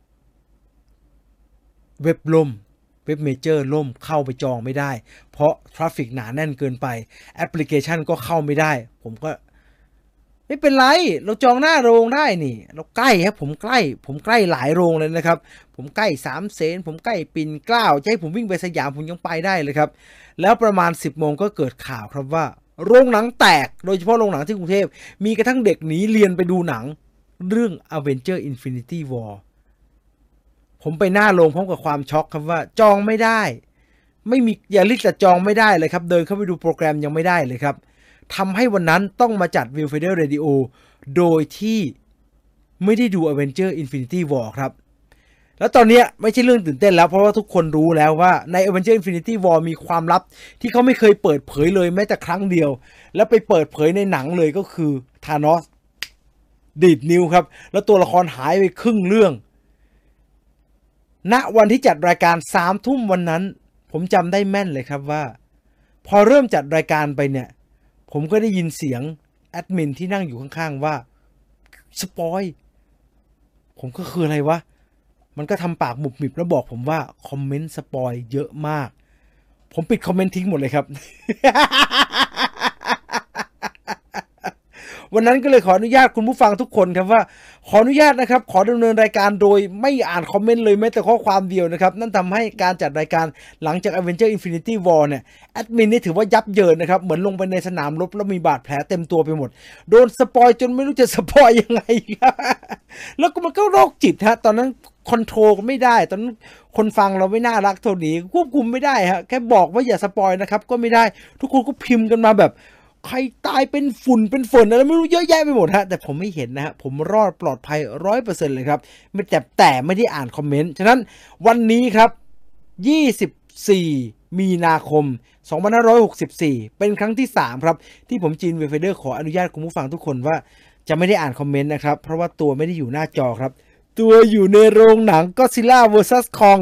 เว็บล่มเว็บเมเจอร์ล่มเข้าไปจองไม่ได้เพราะทราฟฟิกหนาแน่นเกินไปแอปพลิเคชันก็เข้าไม่ได้ผมก็ไม่เป็นไรเราจองหน้าโรงได้นี่เราใกล้ครับผมใกล้ผมใกล้หลายโรงเลยนะครับผมใกล้สามเสนผมใกล้ปิ่นเกล้าจะให้ผมวิ่งไปสยามผมยังไปได้เลยครับแล้วประมาณสิบโมงก็เกิดข่าวครับว่าโรงหนังแตกโดยเฉพาะโรงหนังที่กรุงเทพมีกระทั่งเด็กหนีเรียนไปดูหนังเรื่อง Avengers Infinity War ผมไปหน้าโรงพร้อมกับความช็อกครับว่าจองไม่ได้ไม่มีอย่าลิสต์จะจองไม่ได้เลยครับเดินเข้าไปดูโปรแกรมยังไม่ได้เลยครับทำให้วันนั้นต้องมาจัด Viewfinder Radio โดยที่ไม่ได้ดู Avengers Infinity War ครับแล้วตอนนี้ไม่ใช่เรื่องตื่นเต้นแล้วเพราะว่าทุกคนรู้แล้วว่าใน Avengers Infinity War มีความลับที่เขาไม่เคยเปิดเผยเลยแม้แต่ครั้งเดียวแล้วไปเปิดเผยในหนังเลยก็คือธานอสดีดนิ้วครับแล้วตัวละครหายไปครึ่งเรื่องณวันที่จัดรายการสามทุ่มวันนั้นผมจำได้แม่นเลยครับว่าพอเริ่มจัดรายการไปเนี่ยผมก็ได้ยินเสียงแอดมินที่นั่งอยู่ข้างๆว่าสปอยผมก็คืออะไรวะมันก็ทำปากหมุบหมิบแล้วบอกผมว่าคอมเมนต์สปอยเยอะมากผมปิดคอมเมนต์ทิ้งหมดเลยครับ วันนั้นก็เลยขออนุญาตคุณผู้ฟังทุกคนครับว่าขออนุญาตนะครับขอดำเนินรายการโดยไม่อ่านคอมเมนต์เลยแม้แต่ข้อความเดียวนะครับนั่นทำให้การจัดรายการหลังจาก Avengers Infinity War เนี่ยแอดมินนี่ถือว่ายับเยินนะครับเหมือนลงไปในสนามรบแล้วมีบาดแผลเต็มตัวไปหมดโดนสปอยจนไม่รู้จะสปอยยังไงครับแล้วก็มันก็โรคจิตฮะตอนนั้นคอนโทรลไม่ได้ตอนนั้นคนฟังเราไม่น่ารักเท่านี้ควบคุมไม่ได้ฮะแค่บอกว่าอย่าสปอยนะครับก็ไม่ได้ทุกคนก็พิมพ์กันมาแบบใครตายเป็นฝุ่นเป็นฝนอะไรไม่รู้เยอะแยะไปหมดฮะแต่ผมไม่เห็นนะฮะผมรอดปลอดภัย ร้อยเปอร์เซ็นต์ เลยครับไม่แต่แต่ไม่ได้อ่านคอมเมนต์ฉะนั้นวันนี้ครับยี่สิบสี่มีนาคมสองพันห้าร้อยหกสิบสี่เป็นครั้งที่สามครับที่ผมจีนเวฟเดอร์ขออนุญาตคุณผู้ฟังทุกคนว่าจะไม่ได้อ่านคอมเมนต์นะครับเพราะว่าตัวไม่ได้อยู่หน้าจอครับตัวอยู่ในโรงหนัง Godzilla เวอร์ซัส Kong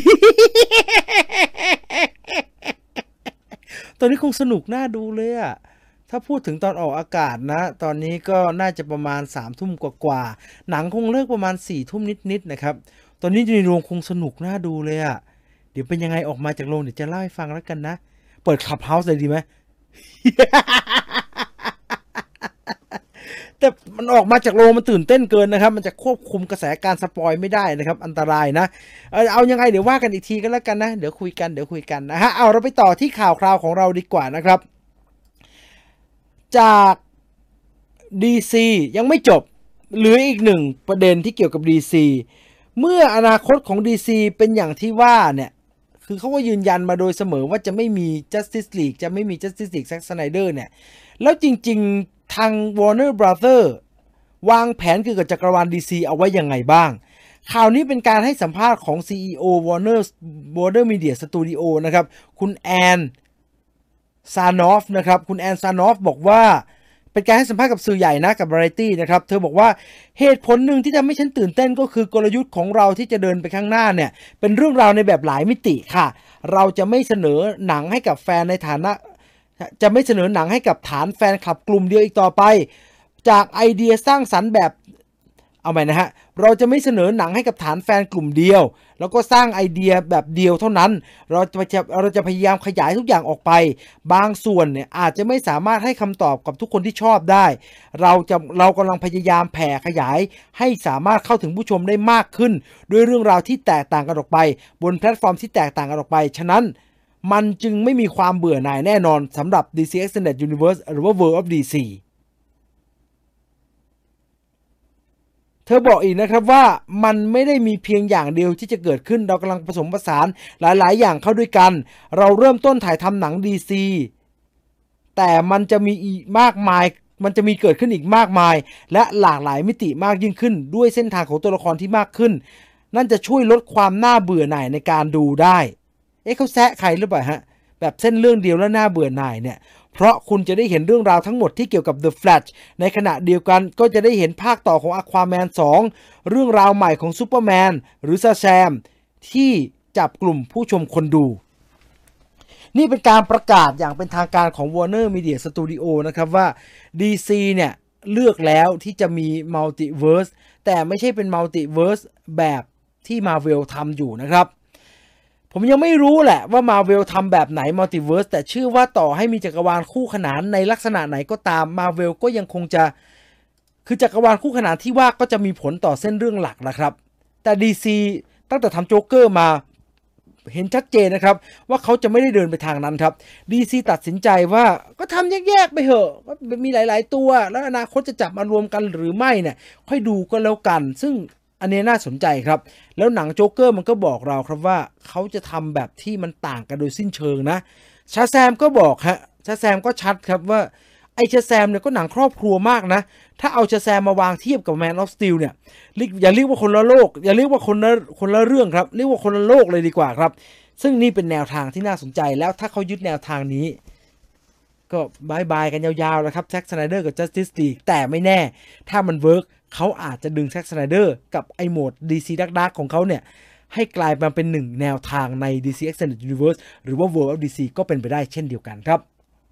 ตอนนี้คงสนุกน่าดูเลยอะถ้าพูดถึงตอนออกอากาศนะตอนนี้ก็น่าจะประมาณสามทุ่มกว่าๆหนังคงเลิกประมาณสี่ทุ่มนิดๆนะครับตอนนี้ในโรงคงสนุกน่าดูเลยอะเดี๋ยวเป็นยังไงออกมาจากโรงเดี๋ยวจะเล่าให้ฟังแล้วกันนะเปิดคลับเฮาส์เลยดีไหม แต่มันออกมาจากโรงมันตื่นเต้นเกินนะครับมันจะควบคุมกระแสการสปอยไม่ได้นะครับอันตรายนะเออเอายังไงเดี๋ยวว่ากันอีกทีกันแล้วกันนะเดี๋ยวคุยกันเดี๋ยวคุยกันนะฮะเอาเราไปต่อที่ข่าวคราวของเราดีกว่านะครับจาก ดี ซี ยังไม่จบเหลืออีกหนึ่งประเด็นที่เกี่ยวกับ ดี ซี เมื่ออนาคตของ ดี ซี เป็นอย่างที่ว่าเนี่ยคือเขาก็ยืนยันมาโดยเสมอว่าจะไม่มี Justice League จะไม่มี Justice League Zack Snyder เนี่ยแล้วจริงๆทาง Warner Brothers วางแผนเกี่ยวกับจักรวาล ดี ซี เอาไว้ยังไงบ้างข่าวนี้เป็นการให้สัมภาษณ์ของ ซี อี โอ Warner Warner Media Studio นะครับคุณแอนซานอฟนะครับคุณแอนซานอฟบอกว่าเป็นการให้สัมภาษณ์กับสื่อใหญ่นะกับ Variety นะครับเธอบอกว่าเหตุผลหนึ่งที่ทำให้ฉันตื่นเต้นก็คือกลยุทธ์ของเราที่จะเดินไปข้างหน้าเนี่ยเป็นเรื่องราวในแบบหลายมิติค่ะเราจะไม่เสนอหนังให้กับแฟนในฐานะจะไม่เสนอหนังให้กับฐานแฟนคลับกลุ่มเดียวอีกต่อไปจากไอเดียสร้างสรรค์แบบเอาใหม่นะฮะเราจะไม่เสนอหนังให้กับฐานแฟนกลุ่มเดียวแล้วก็สร้างไอเดียแบบเดียวเท่านั้นเราจะเราจะพยายามขยายทุกอย่างออกไปบางส่วนเนี่ยอาจจะไม่สามารถให้คำตอบกับทุกคนที่ชอบได้เราจะเรากำลังพยายามแผ่ขยายให้สามารถเข้าถึงผู้ชมได้มากขึ้นด้วยเรื่องราวที่แตกต่างกันออกไปบนแพลตฟอร์มที่แตกต่างกันออกไปฉะนั้นมันจึงไม่มีความเบื่อหน่ายแน่นอนสำหรับ ดี ซี Extended Universe หรือว่า World of ดี ซี เธอบอกอีกนะครับว่ามันไม่ได้มีเพียงอย่างเดียวที่จะเกิดขึ้นเรากำลังผสมผสานหลายๆอย่างเข้าด้วยกันเราเริ่มต้นถ่ายทำหนัง ดี ซี แต่มันจะมีอีกมากมายมันจะมีเกิดขึ้นอีกมากมายและหลากหลายมิติมากยิ่งขึ้นด้วยเส้นทางของตัวละครที่มากขึ้นนั่นจะช่วยลดความน่าเบื่อหน่ายในการดูได้เอ๊ะเขาแซะใครหรือเปล่าฮะแบบเส้นเรื่องเดียวแล้วน่าเบื่อหน่ายเนี่ยเพราะคุณจะได้เห็นเรื่องราวทั้งหมดที่เกี่ยวกับ The Flash ในขณะเดียวกันก็จะได้เห็นภาคต่อของ Aquaman สองเรื่องราวใหม่ของ Superman หรือ Shazam ที่จับกลุ่มผู้ชมคนดูนี่เป็นการประกาศอย่างเป็นทางการของ Warner Media Studio นะครับว่า ดี ซี เนี่ยเลือกแล้วที่จะมี Multiverse แต่ไม่ใช่เป็น Multiverse แบบที่ Marvel ทำอยู่นะครับผมยังไม่รู้แหละว่า Marvel ทำแบบไหน Multiverse แต่เชื่อว่าต่อให้มีจักรวาลคู่ขนานในลักษณะไหนก็ตาม Marvel ก็ยังคงจะคือจักรวาลคู่ขนานที่ว่าก็จะมีผลต่อเส้นเรื่องหลักนะครับแต่ ดี ซี ตั้งแต่ทำโจ๊กเกอร์มาเห็นชัดเจนนะครับว่าเขาจะไม่ได้เดินไปทางนั้นครับ ดี ซี ตัดสินใจว่าก็ทำแยกๆไปเถอะก็มีหลายๆตัวแล้วอนาคตจะจับมารวมกันหรือไม่เนี่ยค่อยดูก็แล้วกันซึ่งอันนี้น่าสนใจครับแล้วหนังโจ๊กเกอร์มันก็บอกเราครับว่าเขาจะทำแบบที่มันต่างกันโดยสิ้นเชิงนะชาแซมก็บอกฮะชาแซมก็ชัดครับว่าไอ้ชาแซมเนี่ยก็หนังครอบครัวมากนะถ้าเอาชาแซมมาวางเทียบกับ Man of Steel เนี่ยอย่าเรียกว่าคนละโลกอย่าเรียกว่าคนละคนละเรื่องครับเรียกว่าคนละโลกเลยดีกว่าครับซึ่งนี่เป็นแนวทางที่น่าสนใจแล้วถ้าเขายึดแนวทางนี้ก็บายบายกันยาวๆแล้วครับแซ็กสไนเดอร์กับ Justice League แต่ไม่แน่ถ้ามันเวิร์กเขาอาจจะดึงแซ็กสไนเดอร์กับไอโหมด ดี ซี Dark Dark ของเขาเนี่ยให้กลายมาเป็นหนึ่งแนวทางใน ดี ซี Extended Universe หรือว่า World of ดี ซี ก็เป็นไปได้เช่นเดียวกันครับ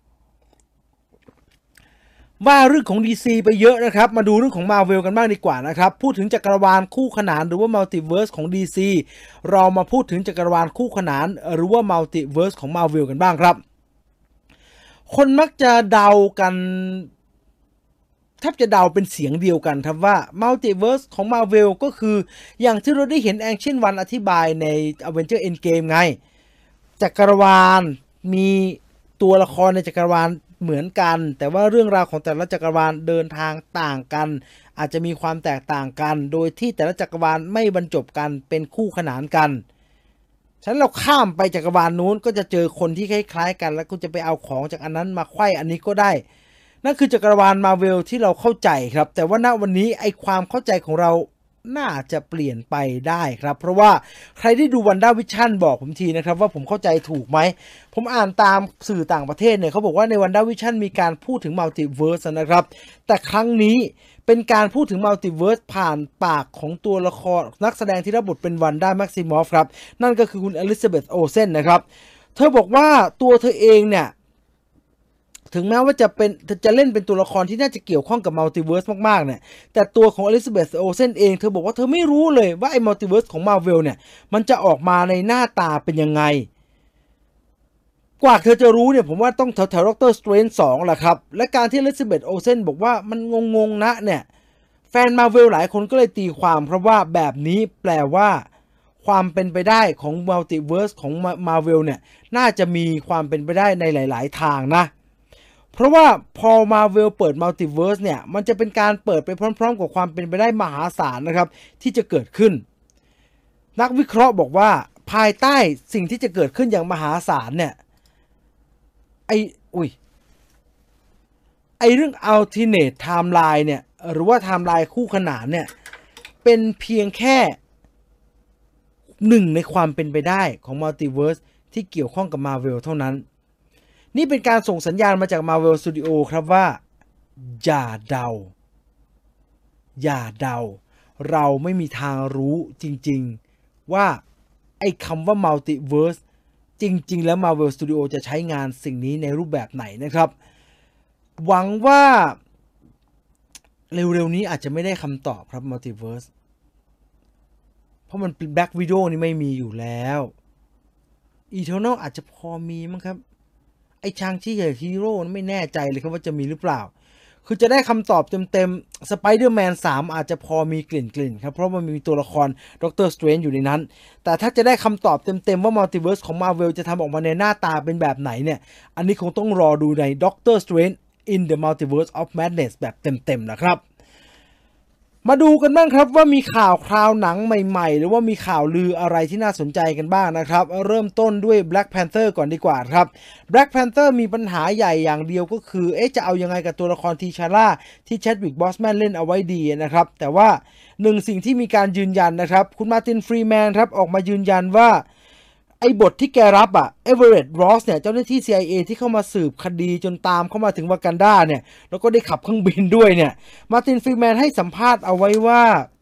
ว่าเรื่องของ ดี ซี ไปเยอะนะครับมาดูเรื่องของ Marvel กันบ้างดีกว่านะครับพูดถึงจักรวาลคู่ขนานหรือว่า Multiverse ของ ดี ซี เรามาพูดถึงจักรวาลคู่ขนานหรือว่า Multiverse ของ Marvel กันบ้างครับคนมักจะเดากันแทบจะเดาเป็นเสียงเดียวกันครับว่า Multiverse ของ Marvel ก็คืออย่างที่เราได้เห็น Ancient One อธิบายใน Avengers Endgame ไงจักรวาลมีตัวละครในจักรวาลเหมือนกันแต่ว่าเรื่องราวของแต่ละจักรวาลเดินทางต่างกันอาจจะมีความแตกต่างกันโดยที่แต่ละจักรวาลไม่บรรจบกันเป็นคู่ขนานกันฉะนั้นเราข้ามไปจักรวาลนู้นก็จะเจอคนที่คล้ายๆกันแล้วก็จะไปเอาของจากอันนั้นมาไขว้อันนี้ก็ได้นั่นคือจักรวาลมาร์เวลที่เราเข้าใจครับแต่ว่าณวันนี้ไอความเข้าใจของเราน่าจะเปลี่ยนไปได้ครับเพราะว่าใครที่ดูวันด้าวิชั่นบอกผมทีนะครับว่าผมเข้าใจถูกไหมผมอ่านตามสื่อต่างประเทศเนี่ยเขาบอกว่าในวันด้าวิชั่นมีการพูดถึงมัลติเวิร์สนะครับแต่ครั้งนี้เป็นการพูดถึงมัลติเวิร์สผ่านปากของตัวละครนักแสดงที่รับบทเป็นวันด้าแม็กซิมอฟครับนั่นก็คือคุณอลิซาเบธโอเซนนะครับเธอบอกว่าตัวเธอเองเนี่ยถึงแม้ว่าจะเป็นจะเล่นเป็นตัวละครที่น่าจะเกี่ยวข้องกับมัลติเวิร์สมากๆเนี่ยแต่ตัวของอลิซาเบธโอเซนเองเธอบอกว่าเธอไม่รู้เลยว่าไอ้มัลติเวิร์สของ Marvel เนี่ยมันจะออกมาในหน้าตาเป็นยังไงกว่าเธอจะรู้เนี่ยผมว่าต้องแถวแถวด็อกเตอร์สเตรนจ์สองแหละครับและการที่อลิซาเบธโอเซนบอกว่ามันงงๆนะเนี่ยแฟน Marvel หลายคนก็เลยตีความเพราะว่าแบบนี้แปลว่าความเป็นไปได้ของมัลติเวิร์สของ Marvel เนี่ยน่าจะมีความเป็นไปได้ในหลายๆทางนะเพราะว่าพอ Marvel เปิด Multiverse เนี่ยมันจะเป็นการเปิดไปพร้อมๆกับความเป็นไปได้มหาศาลนะครับที่จะเกิดขึ้นนักวิเคราะห์บอกว่าภายใต้สิ่งที่จะเกิดขึ้นอย่างมหาศาลเนี่ยไออุ้ยไอเรื่อง alternate timeline เนี่ยหรือว่า timeline คู่ขนานเนี่ยเป็นเพียงแค่หนึ่งในความเป็นไปได้ของ Multiverse ที่เกี่ยวข้องกับ Marvel เท่านั้นนี่เป็นการส่งสัญญาณมาจาก Marvel Studio ครับว่าอย่าเดาอย่าเดาเราไม่มีทางรู้จริงๆว่าไอ้คำว่า Multiverse จริงๆแล้ว Marvel Studio จะใช้งานสิ่งนี้ในรูปแบบไหนนะครับหวังว่าเร็วๆนี้อาจจะไม่ได้คำตอบครับ Multiverse เพราะมัน Black Widow นี่ไม่มีอยู่แล้ว Eternal อาจจะพอมีมั้งครับไอ้ชางชี่ฮีโร่ไม่แน่ใจเลยครับว่าจะมีหรือเปล่าคือจะได้คำตอบเต็มๆ Spider-Man สามอาจจะพอมีกลิ่นๆครับเพราะมันมีตัวละครด็อกเตอร์สเตรนจ์อยู่ในนั้นแต่ถ้าจะได้คำตอบเต็มๆว่า Multiverse ของ Marvel จะทำออกมาในหน้าตาเป็นแบบไหนเนี่ยอันนี้คงต้องรอดูใน Doctor Strange in the Multiverse of Madness แบบเต็มๆนะครับมาดูกันบ้างครับว่ามีข่าวคราวหนังใหม่ๆหรือว่ามีข่าวลืออะไรที่น่าสนใจกันบ้างนะครับเริ่มต้นด้วย Black Panther ก่อนดีกว่าครับ Black Panther มีปัญหาใหญ่อย่างเดียวก็คือเอ๊ะจะเอายังไงกับตัวละครทีชาร่าที่แชดวิกบอสแมนเล่นเอาไว้ดีนะครับแต่ว่าหนึ่งสิ่งที่มีการยืนยันนะครับคุณมาร์ตินฟรีแมนครับออกมายืนยันว่าไอ้บทที่แกรับอะเอเวอเรตต์รอสเนี่ยเจ้าหน้าที่ ซี ไอ เอ ที่เข้ามาสืบคดีจนตามเข้ามาถึงวากันดาเนี่ยแล้วก็ได้ขับเครื่องบินด้วยเนี่ยมาร์ตินฟรีแมนให้สัมภาษณ์เอาไว้ว่า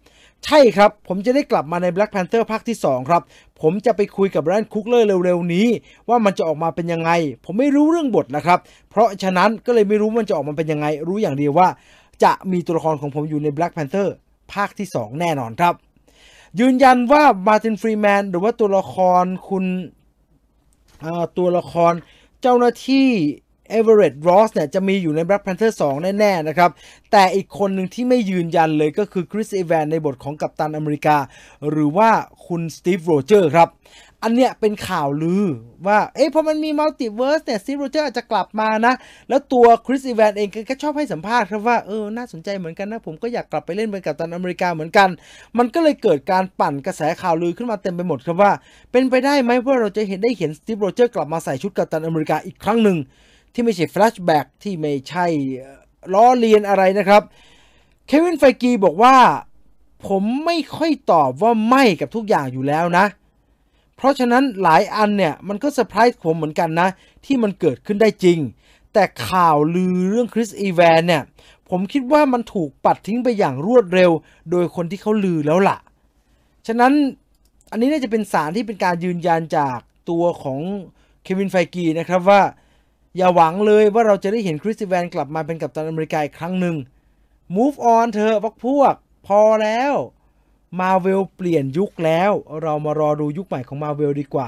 ใช่ครับผมจะได้กลับมาใน Black Panther ภาคที่สองครับผมจะไปคุยกับ Ryan Coogler เร็วๆนี้ว่ามันจะออกมาเป็นยังไงผมไม่รู้เรื่องบทนะครับเพราะฉะนั้นก็เลยไม่รู้มันจะออกมาเป็นยังไงรู้อย่างเดียวว่าจะมีตัวละครของผมอยู่ใน Black Panther ภาคที่สองแน่นอนครับยืนยันว่า Martin Freeman หรือว่าตัวละครคุณตัวละครเจ้าหน้าที่เอเวอเรตต์ รอสเนี่ยจะมีอยู่ใน Black Panther สองแน่ๆนะครับแต่อีกคนหนึ่งที่ไม่ยืนยันเลยก็คือคริส อีแวนในบทของกัปตันอเมริกาหรือว่าคุณสตีฟ โรเจอร์ครับอันเนี้ยเป็นข่าวลือว่าเอ๊ะพอมันมีมัลติเวิร์สเนี่ยสตีฟ โรเจอร์อาจจะกลับมานะแล้วตัวคริส อีแวนเองก็ชอบให้สัมภาษณ์ครับว่าเออน่าสนใจเหมือนกันนะผมก็อยากกลับไปเล่นเป็นกัปตันอเมริกาเหมือนกันมันก็เลยเกิดการปั่นกระแสข่าวลือขึ้นมาเต็มไปหมดครับว่าเป็นไปได้ไหมว่าเราจะเห็นได้เห็นสตีฟ โรเจอร์กลับมาใส่ชุดกัปตันอเมริกาอีกครั้งหนึ่งที่ไม่ใช่แฟลชแบ็กที่ไม่ใช่ล้อเลียนอะไรนะครับเควิน ไฟกีบอกว่าผมไม่ค่อยตอบว่าไม่กับทุกอย่างอยู่แล้วนะเพราะฉะนั้นหลายอันเนี่ยมันก็เซอร์ไพรส์ผมเหมือนกันนะที่มันเกิดขึ้นได้จริงแต่ข่าวลือเรื่องคริส อีแวนเนี่ยผมคิดว่ามันถูกปัดทิ้งไปอย่างรวดเร็วโดยคนที่เขาลือแล้วล่ะฉะนั้นอันนี้น่าจะเป็นสารที่เป็นการยืนยันจากตัวของเควิน ไฟกีนะครับว่าอย่าหวังเลยว่าเราจะได้เห็นคริส อีแวนกลับมาเป็นกัปตันอเมริกาอีกครั้งหนึ่ง move on เถอะพวกพวกพอแล้ว Marvel เปลี่ยนยุคแล้วเรามารอดูยุคใหม่ของ Marvel ดีกว่า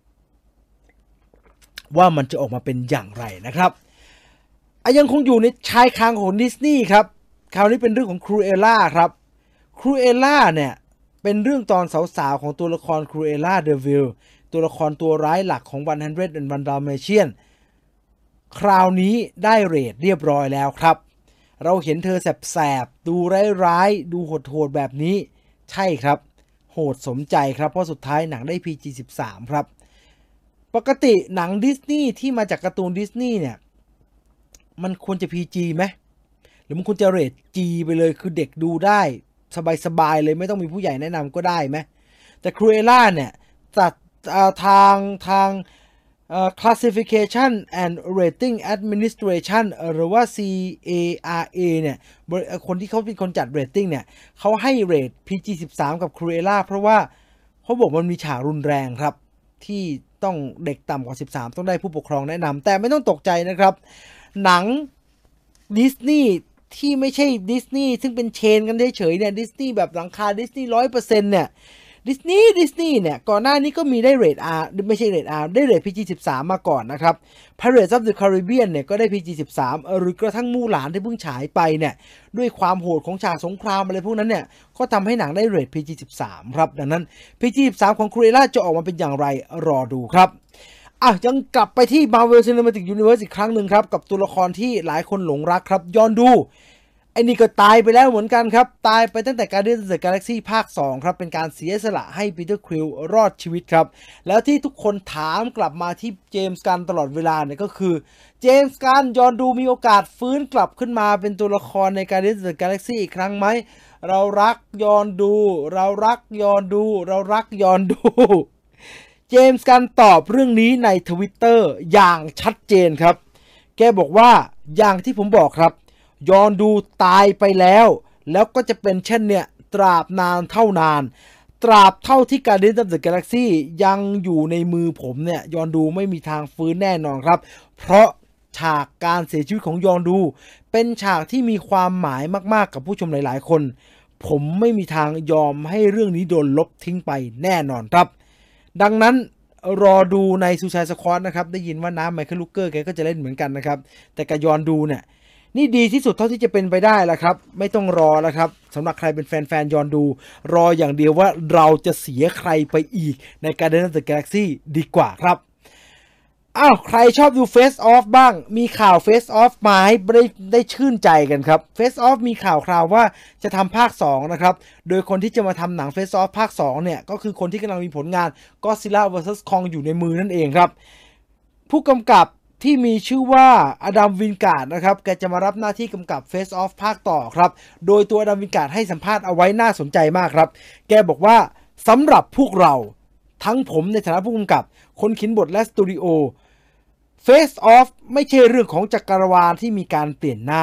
ว่ามันจะออกมาเป็นอย่างไรนะครับอ่ะยังคงอยู่ในชายคางของดิสนีย์ครับคราวนี้เป็นเรื่องของครูเอล่าครับครูเอล่าเนี่ยเป็นเรื่องตอนสาวๆของตัวละครครูเอล่าเดวิลตัวละครตัวร้ายหลักของหนึ่งศูนย์หนึ่ง Dalmatianคราวนี้ได้เรทเรียบร้อยแล้วครับเราเห็นเธอแสบๆดูร้ายๆดูโหดๆแบบนี้ใช่ครับโหดสมใจครับเพราะสุดท้ายหนังได้ พี จี สิบสาม ครับปกติหนังดิสนีย์ที่มาจากการ์ตูนดิสนีย์เนี่ยมันควรจะ พี จี ไหมหรือมันควรจะเรท G ไปเลยคือเด็กดูได้สบายๆเลยไม่ต้องมีผู้ใหญ่แนะนำก็ได้ไหมแต่ครูเอล่าเนี่ยตัดทางทางUh, Classification and Rating Administration หรือว่า ซี เอ อาร์ เอ เนี่ยคนที่เขาเป็นคนจัด rating เนี่ยเขาให้เรท พี จี สิบสาม กับ Cruella เพราะว่าเขาบอกมันมีฉากรุนแรงครับที่ต้องเด็กต่ำกว่าสิบสามต้องได้ผู้ปกครองแนะนำแต่ไม่ต้องตกใจนะครับหนังดิสนีย์ที่ไม่ใช่ดิสนีย์ซึ่งเป็นเชนกันเฉยๆเนี่ยดิสนีย์แบบหลังคาดิสนีย์ ร้อยเปอร์เซ็นต์ เนี่ยดิสนีย์ดิสนีย์เนี่ยก่อนหน้านี้ก็มีได้เรท R ไม่ใช่เรท R ได้เรท พี จี สิบสาม มาก่อนนะครับ Pirates of the Caribbean เนี่ยก็ได้ พี จี สิบสาม หรือกระทั่งมู่หลานที่เพิ่งฉายไปเนี่ยด้วยความโหดของฉากสงครามอะไรพวกนั้นเนี่ยก็ทำให้หนังได้เรท พี จี สิบสาม ครับดังนั้น พี จี สิบสาม ของ Cruella จะออกมาเป็นอย่างไรรอดูครับอ่ะยังกลับไปที่ Marvel Cinematic Universe อีกครั้งหนึ่งครับกับตัวละครที่หลายคนหลงรักครับย้อนดูไอ้นี่ก็ตายไปแล้วเหมือนกันครับตายไปตั้งแต่ Guardians of the Galaxy ภาคสองครับเป็นการเสียสละให้ปีเตอร์ควิลรอดชีวิตครับแล้วที่ทุกคนถามกลับมาที่เจมส์กันตลอดเวลาเนี่ยก็คือเจมส์กันย้อนดูมีโอกาสฟื้นกลับขึ้นมาเป็นตัวละครใน Guardians of the Galaxy อีกครั้งไหมเรารักย้อนดูเรารักย้อนดูเรารักย้อนดูเจมส์กันตอบเรื่องนี้ใน Twitter อย่างชัดเจนครับแกบอกว่าอย่างที่ผมบอกครับย้อนดูตายไปแล้วแล้วก็จะเป็นเช่นเนี่ยตราบนานเท่านานตราบเท่าที่ Guardians of the Galaxy ยังอยู่ในมือผมเนี่ยย้อนดูไม่มีทางฟื้นแน่นอนครับเพราะฉากการเสียชีวิตของยอนดูเป็นฉากที่มีความหมายมากๆกับผู้ชมหลายๆคนผมไม่มีทางยอมให้เรื่องนี้โดนลบทิ้งไปแน่นอนครับดังนั้นรอดูในซูซายสควอดนะครับได้ยินว่าน้ำไมเคิลลูเกอร์แกก็จะเล่นเหมือนกันนะครับแต่กับยอนดูเนี่ยนี่ดีที่สุดเท่าที่จะเป็นไปได้แล้วครับไม่ต้องรอแล้วครับสำหรับใครเป็นแฟนๆย้อนดูรออย่างเดียวว่าเราจะเสียใครไปอีกใน Guardians of the Galaxy ดีกว่าครับอ้าวใครชอบดู Face Off บ้างมีข่าว Face Off มาให้ได้ได้ชื่นใจกันครับ Face Off มีข่าวคราวว่าจะทำภาคสองนะครับโดยคนที่จะมาทำหนัง Face Off ภาคสองเนี่ยก็คือคนที่กำลังมีผลงาน Godzilla เวอร์ ซัส Kong อยู่ในมือนั่นเองครับผู้กำกับที่มีชื่อว่าอดัมวินการ์ดนะครับแกจะมารับหน้าที่กำกับ Face Off ภาคต่อครับโดยตัวอดัมวินการ์ดให้สัมภาษณ์เอาไว้น่าสนใจมากครับแกบอกว่าสำหรับพวกเราทั้งผมในฐานะผู้กำกับคนเขียนบทและสตูดิโอ Face Off ไม่ใช่เรื่องของจักรวาลที่มีการเปลี่ยนหน้า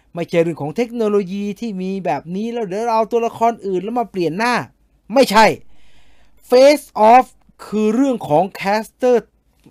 ไม่ใช่เรื่องของเทคโนโลยีที่มีแบบนี้แล้วเดี๋ยวเราเอาตัวละครอื่นแล้วมาเปลี่ยนหน้าไม่ใช่ Face Off คือเรื่องของแคสเตอร์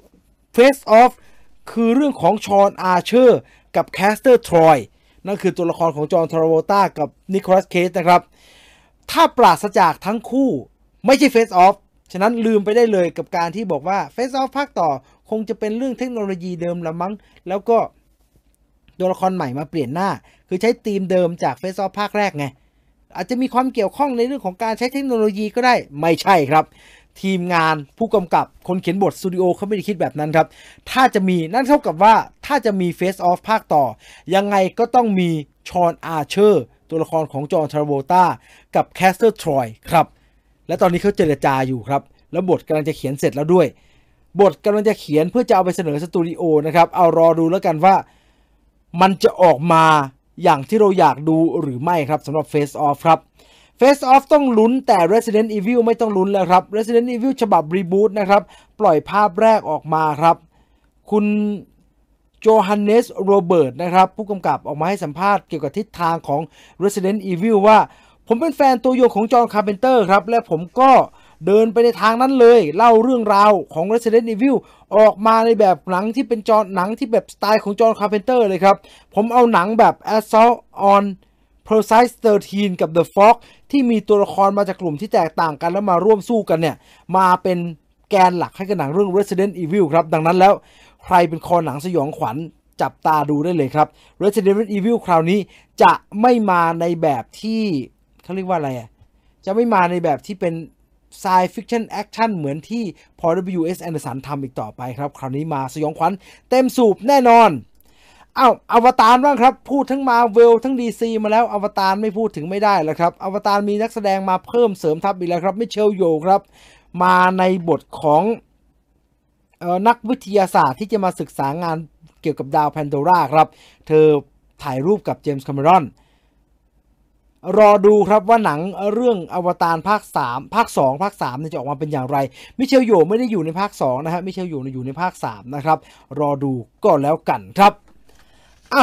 Face Off คือเรื่องของชอนอาร์เชอร์กับแคสเตอร์ทรอยนั่นคือตัวละครของจอห์นทราโวลตากับนิโคลัสเคจนะครับถ้าปราศจากทั้งคู่ไม่ใช่ Face Off ฉะนั้นลืมไปได้เลยกับการที่บอกว่า Face Off ภาคต่อคงจะเป็นเรื่องเทคโนโลยีเดิมละมั้งแล้วก็ตัวละครใหม่มาเปลี่ยนหน้าคือใช้ธีมเดิมจาก Face Off ภาคแรกไงอาจจะมีความเกี่ยวข้องในเรื่องของการใช้เทคโนโลยีก็ได้ไม่ใช่ครับทีมงานผู้กำกับคนเขียนบทสตูดิโอเขาไม่ได้คิดแบบนั้นครับถ้าจะมีนั่นเท่ากับว่าถ้าจะมี Face Off ภาคต่อยังไงก็ต้องมีชอนอาร์เชอร์ตัวละครของจอห์นทราโวลตากับแคสเตอร์ทรอยครับและตอนนี้เขาเจรจาอยู่ครับแล้วบทกำลังจะเขียนเสร็จแล้วด้วยบทกำลังจะเขียนเพื่อจะเอาไปเสนอสตูดิโอนะครับเอารอดูแล้วกันว่ามันจะออกมาอย่างที่เราอยากดูหรือไม่ครับสำหรับ Face Off ครับ Face Off ต้องลุ้นแต่ Resident Evil ไม่ต้องลุ้นแล้วครับ Resident Evil ฉบับ Reboot นะครับปล่อยภาพแรกออกมาครับคุณโจฮันเนสโรเบิร์ตนะครับผู้กำกับออกมาให้สัมภาษณ์เกี่ยวกับทิศทางของ Resident Evil ว่าผมเป็นแฟนตัวยงของจอห์นคาร์เพนเตอร์ครับและผมก็เดินไปในทางนั้นเลยเล่าเรื่องราวของ Resident Evil ออกมาในแบบหนังที่เป็นจอหนังที่แบบสไตล์ของจอห์นคาร์เพนเตอร์เลยครับผมเอาหนังแบบ Assault on Precinct สิบสาม กับ The Fog ที่มีตัวละครมาจากกลุ่มที่แตกต่างกันแล้วมาร่วมสู้กันเนี่ยมาเป็นแกนหลักให้กับหนังเรื่อง Resident Evil ครับดังนั้นแล้วใครเป็นคอหนังสยองขวัญจับตาดูได้เลยครับ Resident Evil คราวนี้จะไม่มาในแบบที่เขาเรียกว่าอะไรอ่ะจะไม่มาในแบบที่เป็น Science Fiction Action เหมือนที่พอ ดับเบิลยู เอส Anderson ทำอีกต่อไปครับคราวนี้มาสยองขวัญเต็มสูบแน่นอนอ้าวอวตารบ้างครับพูดทั้ง Marvel ทั้ง ดี ซี มาแล้วอวตารไม่พูดถึงไม่ได้แล้วครับอวตารมีนักแสดงมาเพิ่มเสริมทัพอีกแล้วครับมิเชลโยครับมาในบทของเอ่อนักวิทยาศาสตร์ที่จะมาศึกษางานเกี่ยวกับดาวแพนโดราครับเธอถ่ายรูปกับเจมส์คาเมรอนรอดูครับว่าหนังเรื่องอวตารภาคสามภาคสองภาคสามจะออกมาเป็นอย่างไรมิเชลโยไม่ได้อยู่ในภาคสองนะฮะมิเชลโยอยู่ในภาคสามนะครับรอดูก็แล้วกันครับอ่ะ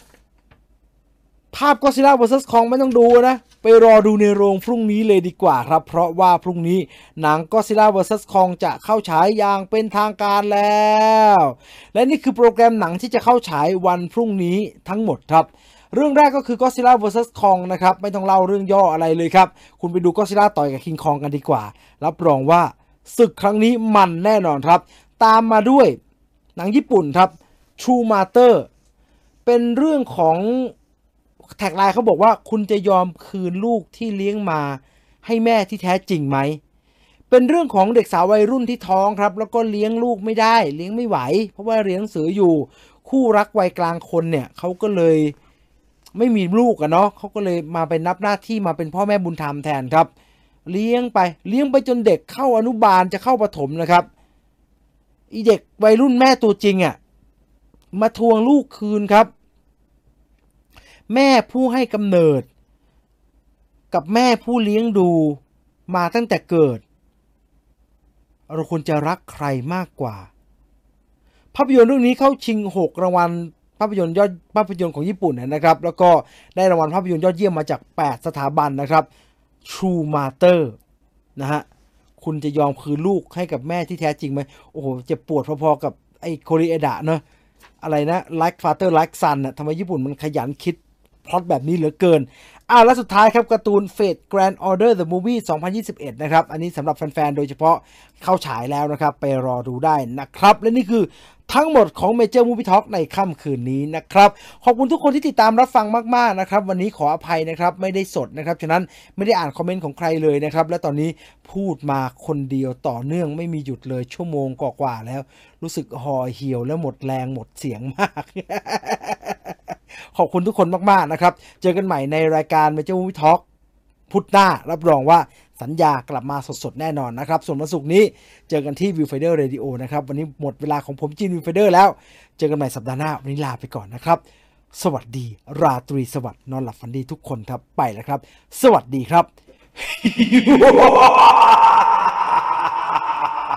ภาพ Godzilla เวอร์ซัส Kong ไม่ต้องดูนะไปรอดูในโรงพรุ่งนี้เลยดีกว่าครับเพราะว่าพรุ่งนี้หนัง Godzilla เวอร์ซัส Kong จะเข้าฉายอย่างเป็นทางการแล้วและนี่คือโปรแกรมหนังที่จะเข้าฉายวันพรุ่งนี้ทั้งหมดครับเรื่องแรกก็คือ Godzilla เวอร์ซัส Kong นะครับไม่ต้องเล่าเรื่องย่ออะไรเลยครับคุณไปดู Godzilla ต่อยกับ King Kong กันดีกว่ารับรองว่าศึกครั้งนี้มันแน่นอนครับตามมาด้วยหนังญี่ปุ่นครับ True Mother เป็นเรื่องของแท็กไลน์เขาบอกว่าคุณจะยอมคืนลูกที่เลี้ยงมาให้แม่ที่แท้จริงไหมเป็นเรื่องของเด็กสาววัยรุ่นที่ท้องครับแล้วก็เลี้ยงลูกไม่ได้เลี้ยงไม่ไหวเพราะว่าเรียนหนังสืออยู่คู่รักวัยกลางคนเนี่ยเขาก็เลยไม่มีลูกอะเนาะเขาก็เลยมาเป็นนับหน้าที่มาเป็นพ่อแม่บุญธรรมแทนครับเลี้ยงไปเลี้ยงไปจนเด็กเข้าอนุบาลจะเข้าประถมนะครับอีเด็กวัยรุ่นแม่ตัวจริงอะมาทวงลูกคืนครับแม่ผู้ให้กำเนิดกับแม่ผู้เลี้ยงดูมาตั้งแต่เกิดเราควรจะรักใครมากกว่าภาพยนตร์เรื่องนี้เข้าชิงหกรางวัลภาพยนตร์ยอดภาพยนตร์ของญี่ปุ่นนะครับแล้วก็ได้รางวัลภาพยนตร์ยอดเยี่ยมมาจากแปดสถาบันนะครับ True Mother นะฮะคุณจะยอมคืนลูกให้กับแม่ที่แท้จริงไหมโอ้โหเจ็บปวดพอๆกับไอ้โคริเอดะเนอะอะไรนะ Like Father Like Son น่ะทำไมญี่ปุ่นมันขยันคิดพล็อตแบบนี้เหลือเกินอ่าและสุดท้ายครับการ์ตูน Fate Grand Order The Movie สองพันยี่สิบเอ็ดนะครับอันนี้สำหรับแฟนๆโดยเฉพาะเข้าฉายแล้วนะครับไปรอดูได้นะครับและนี่คือทั้งหมดของ Major Movie Talk ในค่ำคืนนี้นะครับขอบคุณทุกคนที่ติดตามรับฟังมากๆนะครับวันนี้ขออภัยนะครับไม่ได้สดนะครับฉะนั้นไม่ได้อ่านคอมเมนต์ของใครเลยนะครับและตอนนี้พูดมาคนเดียวต่อเนื่องไม่มีหยุดเลยชั่วโมงกว่าๆแล้วรู้สึกห่อเหี่ยวและหมดแรงหมดเสียงมาก ขอบคุณทุกคนมากๆนะครับเจอกันใหม่ในรายการ Major Movie Talk พุธหน้ารับรองว่าสัญญากลับมาสดๆแน่นอนนะครับส่วนวันศุกร์นี้เจอกันที่ Viewfinder Radio นะครับวันนี้หมดเวลาของผมจีน Viewfinder แล้วเจอกันใหม่สัปดาห์หน้าวันนี้ลาไปก่อนนะครับสวัสดีราตรีสวัสดิ์นอนหลับฝันดีทุกคนครับไปแล้วครับสวัสดีครับ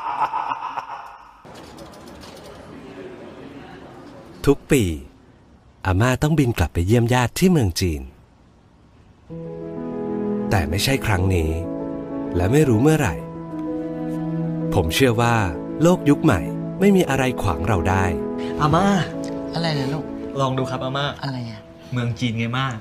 ทุกปีอาม่าต้องบินกลับไปเยี่ยมญาติที่เมืองจีนแต่ไม่ใช่ครั้งนี้และไม่รู้เมื่อไหร่ผมเชื่อว่าโลกยุคใหม่ไม่มีอะไรขวางเราได้อาม่าอะไรเนี่ยลูกลองดูครับอาม่าอะไรอ่ะเมืองจีนไงม่า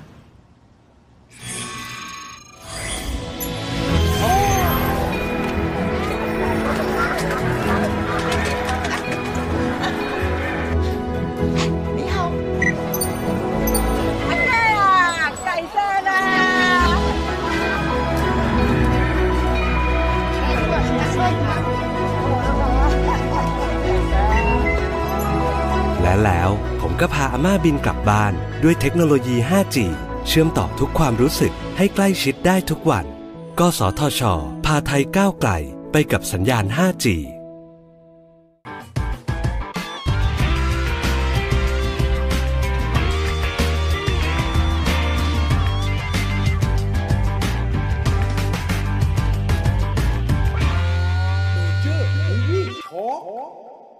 และแล้วผมก็พาอาม่าบินกลับบ้านด้วยเทคโนโลยี ห้าจี เชื่อมต่อทุกความรู้สึกให้ใกล้ชิดได้ทุกวันกสทช.พาไทยก้าวไกลไปกับสัญญาณ ห้าจีเจอร์ ที วี ทอล์ก